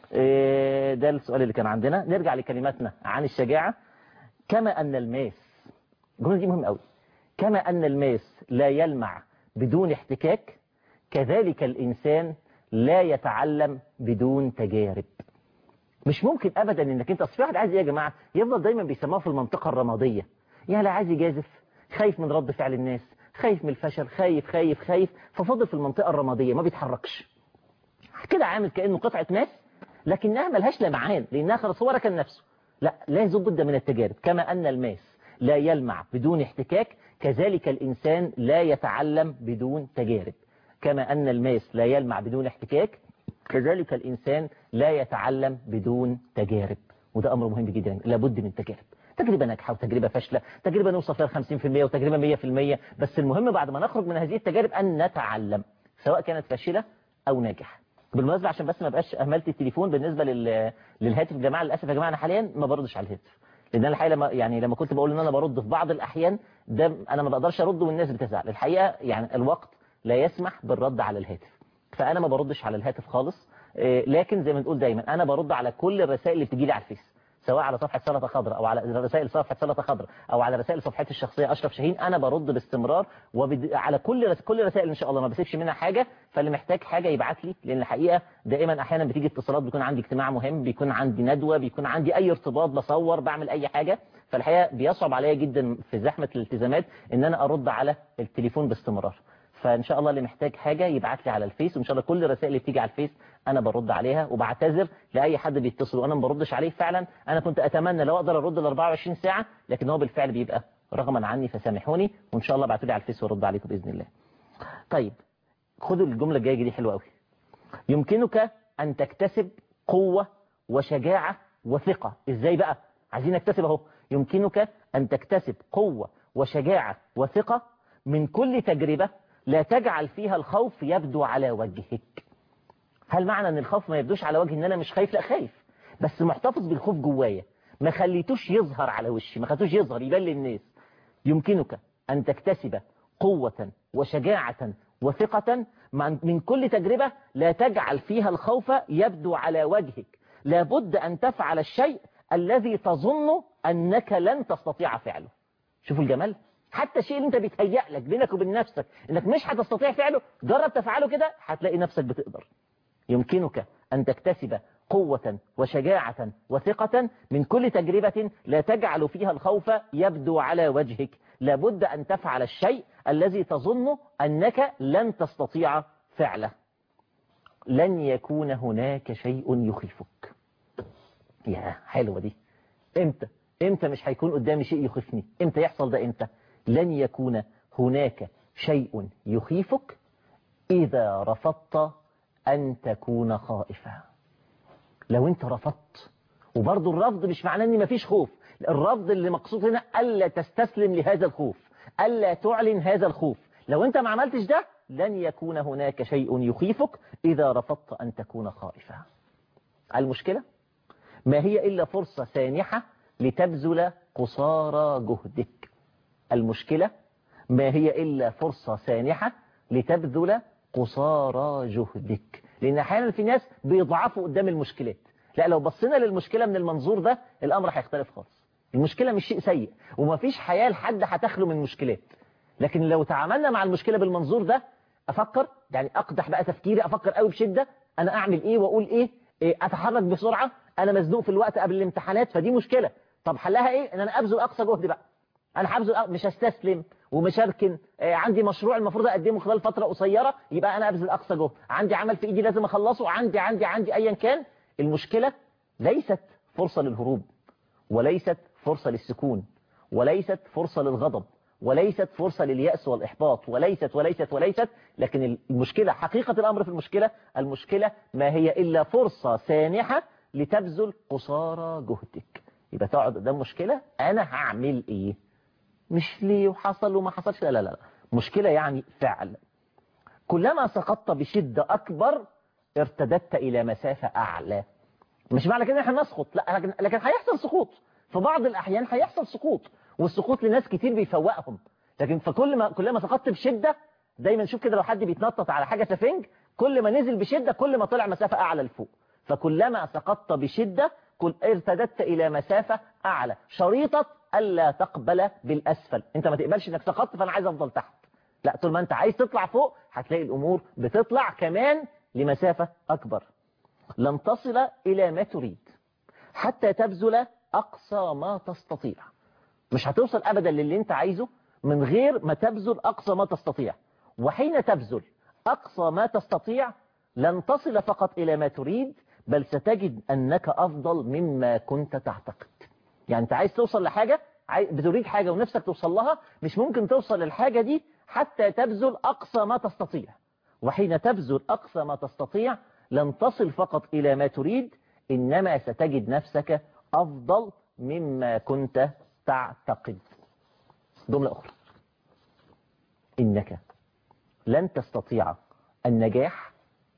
ده السؤال اللي كان عندنا. نرجع لكلماتنا عن الشجاعة. كما أن الماس، الجملة دي مهمة قوي، كما أن الماس لا يلمع بدون احتكاك، كذلك الإنسان لا يتعلم بدون تجارب. مش ممكن أبدا إنك أنت، أصل في واحد عايز إيه يا جماعة، يفضل دايما بيسموها في المنطقة الرمادية، يعني لا عايز يجازف، خايف من رد فعل الناس، خايف من الفشل، خايف، ففضل في المنطقة الرمادية ما بيتحركش كده، عامل كأنه قطعة ماس لكنها ملهاش لمعان، لأنها خلاص هو ركن نفسه. لا، لازم بد من التجارب. كما أن الماس لا يلمع بدون احتكاك، كذلك الإنسان لا يتعلم بدون تجارب. كما أن الماس لا يلمع بدون احتكاك، كذلك الإنسان لا يتعلم بدون تجارب. وده أمر مهم جدا، لابد من تجارب، تجربة ناجحة وتجربة فاشلة، تجربة نوصل فيها 50% وتجربة 100%، بس المهم بعد ما نخرج من هذه التجارب أن نتعلم، سواء كانت فاشلة أو ناجحة. بالمناسبة عشان بس ما بقاش أهملت التليفون بالنسبة للهاتف يا جماعة، للأسف يا جماعة أنا حاليا ما بردش على الهاتف، لأن أنا الحقيقة لما كنت بقول إن أنا برد في بعض الأحيان، ده أنا ما بقدرش أرد والناس بتزعل. الحقيقة يعني الوقت لا يسمح بالرد على الهاتف، فأنا ما بردش على الهاتف خالص. لكن زي ما نقول دايما أنا برد على كل الرسائل اللي بتجي لي على الفيس، سواء على صفحة سلطة خضراء أو على رسائل صفحة سلطة خضراء أو على رسائل صفحتي الشخصية أشرف شاهين، أنا برد باستمرار على كل رسائل إن شاء الله، ما بسيبش منها حاجة. فاللي محتاج حاجة يبعت لي، لأن الحقيقة دائما أحيانا بتيجي اتصالات، بيكون عندي اجتماع مهم، بيكون عندي ندوة، بيكون عندي أي ارتباط، بصور، بعمل أي حاجة، فالحقيقة بيصعب عليا جدا في زحمة الالتزامات إن أنا أرد على التليفون باستمرار. فإن شاء الله اللي محتاج حاجة يبعت لي على الفيس، وإن شاء الله كل الرسائل اللي بتيجي على الفيس أنا برد عليها، وبعتذر لأي حد بيتصل وأنا ما بردش عليه. فعلا أنا كنت أتمنى لو أقدر أرد ال 24 ساعة، لكن هو بالفعل بيبقى رغما عني، فسامحوني، وإن شاء الله ابعتوا لي على الفيس وارد عليكم بإذن الله. طيب خدوا الجملة الجاية دي حلوة قوي. يمكنك أن تكتسب قوة وشجاعة وثقة. إزاي بقى؟ عايزين نكتسب أهو. يمكنك أن تكتسب قوة وشجاعة وثقة من كل تجربة لا تجعل فيها الخوف يبدو على وجهك. هل معنى ان الخوف ما يبدوش على وجهي ان انا مش خايف؟ لا، خايف، بس محتفظ بالخوف جوايا، ما خليتوش يظهر على وشي، ما خليتوش يظهر يبان للناس. يمكنك ان تكتسب قوة وشجاعة وثقة من كل تجربة لا تجعل فيها الخوف يبدو على وجهك. لابد ان تفعل الشيء الذي تظن انك لن تستطيع فعله. شوفوا الجمال، حتى الشيء اللي انت بيتهيأ لك بينك وبين نفسك انك مش هتستطيع فعله، جرب تفعله كده هتلاقي نفسك بتقدر. يمكنك أن تكتسب قوة وشجاعة وثقة من كل تجربة لا تجعل فيها الخوف يبدو على وجهك. لابد أن تفعل الشيء الذي تظن أنك لن تستطيع فعله. لن يكون هناك شيء يخيفك. يا حلوة دي. امتى مش هيكون قدامي شيء يخيفني؟ امتى يحصل ده؟ امتى؟ لن يكون هناك شيء يخيفك إذا رفضت أن تكون خائفا. لو انت رفضت، وبرضو الرفض مش معناه ان مفيش خوف، الرفض اللي مقصود هنا ألا تستسلم لهذا الخوف، ألا تعلن هذا الخوف. لو انت ما عملتش ده لن يكون هناك شيء يخيفك إذا رفضت أن تكون خائفا. المشكلة ما هي إلا فرصة سانحة لتبذل قصارى جهدك. المشكلة ما هي إلا فرصة سانحة لتبذل قصارى جهدك. لأن أحيانا في ناس بيضعفوا قدام المشكلات. لا، لو بصينا للمشكلة من المنظور ده الأمر هيختلف خالص. المشكلة مش شيء سيء، ومفيش حياة لحد هتخلو من مشكلات. لكن لو تعاملنا مع المشكلة بالمنظور ده، أفكر يعني أقدح بقى تفكيري، أفكر قوي بشدة أنا أعمل إيه وأقول إيه، أتحرك بسرعة، أنا مزنوق في الوقت قبل الامتحانات فدي مشكلة. طب حلها إيه؟ إن أنا أبذل أقصى جهد بقى. أنا هبذل، مش هستسلم ومش هركن. عندي مشروع المفروض أقدمه خلال فترة قصيرة، يبقى أنا أبذل أقصى جهد. عندي عمل في إيدي لازم أخلصه، عندي أيا كان. المشكلة ليست فرصة للهروب، وليست فرصة للسكون، وليست فرصة للغضب، وليست فرصة لليأس والإحباط، وليست. لكن المشكلة حقيقة الأمر في المشكلة ما هي إلا فرصة سانحة لتبذل قصارى جهدك. يبقى تقعد قدام مشكلة أنا هعمل إيه؟ مش ليه وحصل وما حصلش، لا. مشكلة يعني فعل. كلما سقطت بشدة أكبر ارتددت إلى مسافة أعلى. مش معنى كده احنا نسقط، لا، لكن هيحصل سقوط. في بعض الأحيان هيحصل سقوط، والسقوط لناس كتير بيفوقهم. لكن كل ما سقطت بشدة، دايما شوف كده لو حد بيتنطط على حاجة سفنج، كل ما نزل بشدة كل ما طلع مسافة أعلى لفوق. فكلما سقطت بشدة ارتددت إلى مسافة أعلى. شريطة ألا تقبل بالأسفل. أنت ما تقبلش إنك سقطت فأنا عايز أفضل تحت. لا، طول ما أنت عايز تطلع فوق هتلاقي الأمور بتطلع كمان لمسافة أكبر. لن تصل إلى ما تريد حتى تبذل أقصى ما تستطيع. مش هتوصل أبدا للي أنت عايزه من غير ما تبذل أقصى ما تستطيع. وحين تبذل أقصى ما تستطيع لن تصل فقط إلى ما تريد، بل ستجد أنك أفضل مما كنت تعتقد. يعني أنت عايز توصل لحاجة، بتريد حاجة ونفسك توصل لها، مش ممكن توصل للحاجة دي حتى تبذل أقصى ما تستطيع. وحين تبذل أقصى ما تستطيع لن تصل فقط إلى ما تريد، إنما ستجد نفسك أفضل مما كنت تعتقد. جملة أخرى: إنك لن تستطيع النجاح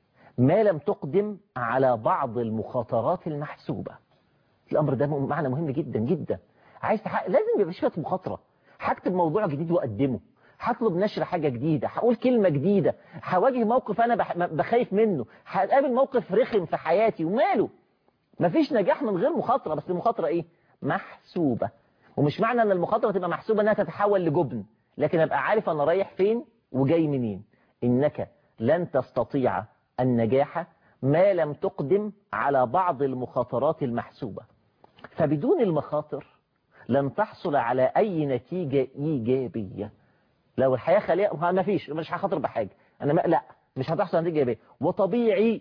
ما لم تقدم على بعض المخاطرات المحسوبة. الأمر ده معنى مهم جدا جدا. عايز تحقق لازم يبقى شوية مخاطرة. هكتب موضوع جديد وأقدمه، هطلب نشر حاجة جديدة، هقول كلمة جديدة، هواجه موقف أنا بخايف منه، هقابل موقف رخم في حياتي، وماله؟ مفيش نجاح من غير مخاطرة. بس المخاطرة إيه؟ محسوبة. ومش معنى أن المخاطرة تبقى محسوبة أنها تتحول لجبن، لكن أبقى عارف أنا رايح فين وجاي منين. إنك لن تستطيع النجاح ما لم تقدم على بعض المخاطرات المحسوبة. فبدون المخاطر لن تحصل على أي نتيجة إيجابية. لو الحياة خالية ما فيش، مش هخاطر بحاجة، لا، مش هتحصل نتيجة إيجابية. وطبيعي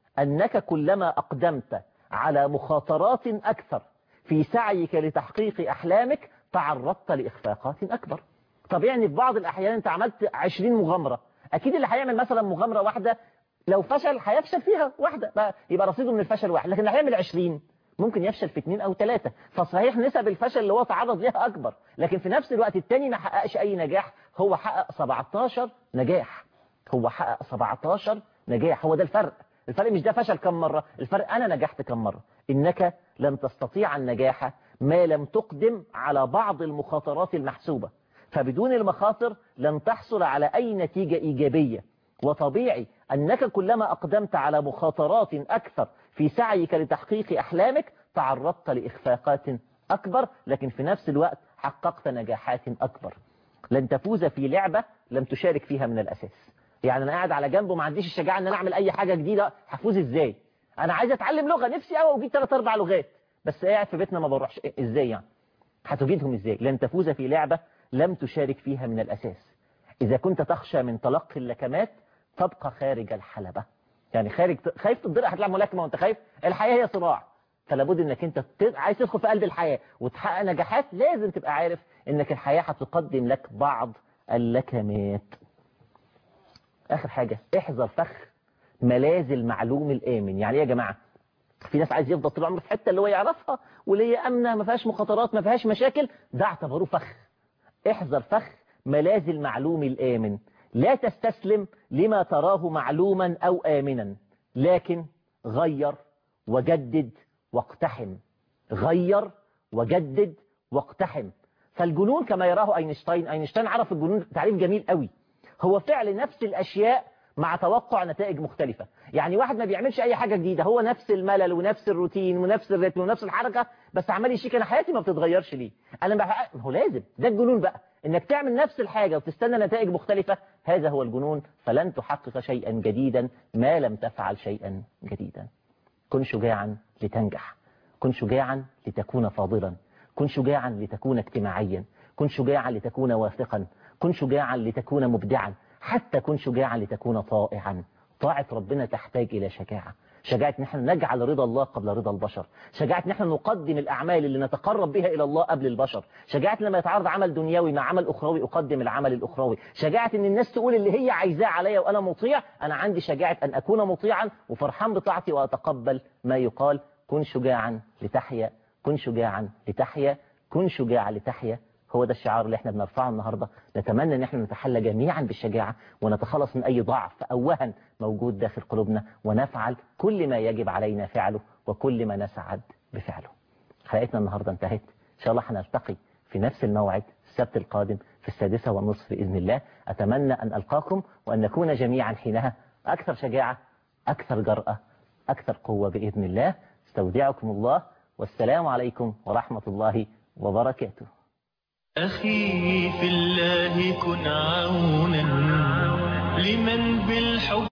أنك كلما أقدمت على مخاطرات أكثر في سعيك لتحقيق أحلامك تعرضت لإخفاقات أكبر. طبيعي أن في بعض الأحيان أنت عملت 20 مغامرة، أكيد اللي هيعمل مثلا مغامرة واحدة لو فشل هيفشل فيها واحدة، يبقى رصيده من الفشل واحد. لكن اللي هيعمل 20 ممكن يفشل في 2 أو 3. فصحيح نسب الفشل اللي هو تعرض لها أكبر، لكن في نفس الوقت التاني ما حققش أي نجاح، هو حقق 17 نجاح. هو حقق 17 نجاح. هو ده الفرق. الفرق مش ده فشل كم مرة، الفرق أنا نجحت كم مرة. إنك لن تستطيع النجاح ما لم تقدم على بعض المخاطرات المحسوبة. فبدون المخاطر لن تحصل على أي نتيجة إيجابية. وطبيعي أنك كلما أقدمت على مخاطرات أكثر في سعيك لتحقيق أحلامك تعرضت لإخفاقات أكبر، لكن في نفس الوقت حققت نجاحات أكبر. لن تفوز في لعبة لم تشارك فيها من الأساس. يعني أنا قاعد على جنب وما عنديش الشجاعة أن أنا أعمل أي حاجة جديدة، هفوز إزاي؟ أنا عايز أتعلم لغة، نفسي أوي وجيت 3-4 لغات، بس قاعد في بيتنا ما بروحش، إزاي يعني؟ هتجيدهم إزاي؟ لن تفوز في لعبة لم تشارك فيها من الأساس. إذا كنت تخشى من تلقي اللكمات تبقى خارج الحلبة. يعني خايف تتضرب، هتلعب ملاكمة وانت خايف؟ الحياة هي صراع، فلا بد انك انت عايز تدخل في قلب الحياة وتحقق نجاحات، لازم تبقى عارف انك الحياة هتقدم لك بعض اللكمات. اخر حاجة، احذر فخ ملاذ المعلوم الآمن. يعني ايه يا جماعة؟ في ناس عايز يفضل طول عمره في حتة اللي هو يعرفها واللي هي امنه ما فيهاش مخاطرات ما فيهاش مشاكل، ده اعتبروه فخ. احذر فخ ملاذ المعلوم الآمن. لا تستسلم لما تراه معلوما أو آمنا، لكن غير وجدد واقتحم. غير وجدد واقتحم. فالجنون كما يراه أينشتاين عرف الجنون تعريف جميل قوي، هو فعل نفس الأشياء مع توقع نتائج مختلفة. يعني واحد ما بيعملش أي حاجة جديدة، هو نفس الملل ونفس الروتين ونفس الريتم ونفس الحركة، بس عمال يشيك أنا حياتي ما بتتغيرش ليه؟ أنا هو لازم، ده الجنون بقى، إنك تعمل نفس الحاجة وتستنى نتائج مختلفة، هذا هو الجنون. فلن تحقق شيئا جديدا ما لم تفعل شيئا جديدا. كن شجاعا لتنجح، كن شجاعا لتكون فاضلا، كن شجاعا لتكون اجتماعيا، كن شجاعا لتكون واثقا، كن شجاعا لتكون مبدعا، حتى كن شجاعا لتكون طائعا. طاعة ربنا تحتاج إلى شجاعة، شجاعة نحن نجعل رضا الله قبل رضا البشر، شجاعة نحن نقدم الأعمال اللي نتقرب بها إلى الله قبل البشر، شجاعة لما يتعارض عمل دنيوي مع عمل أخروي أقدم العمل الأخروي، شجاعة إن الناس تقول اللي هي عايزاه عليا وأنا مطيع، أنا عندي شجاعة أن أكون مطيعا وفرحان بطاعتي وأتقبل ما يقال. كن شجاعا لتحيا، كن شجاعا لتحيا، كن شجاعا لتحيا. هو ده الشعار اللي احنا بنرفعه النهاردة. نتمنى ان احنا نتحلى جميعا بالشجاعة ونتخلص من اي ضعف او وهن موجود داخل قلوبنا، ونفعل كل ما يجب علينا فعله وكل ما نسعد بفعله. حلقتنا النهاردة انتهت، ان شاء الله هنلتقي في نفس الموعد السبت القادم في 6:30 بإذن الله. اتمنى ان القاكم وان نكون جميعا حينها اكثر شجاعة، اكثر جرأة، اكثر قوة بإذن الله. استودعكم الله، والسلام عليكم ورحمة الله وبركاته. أخي في الله كن عونا لمن بالحب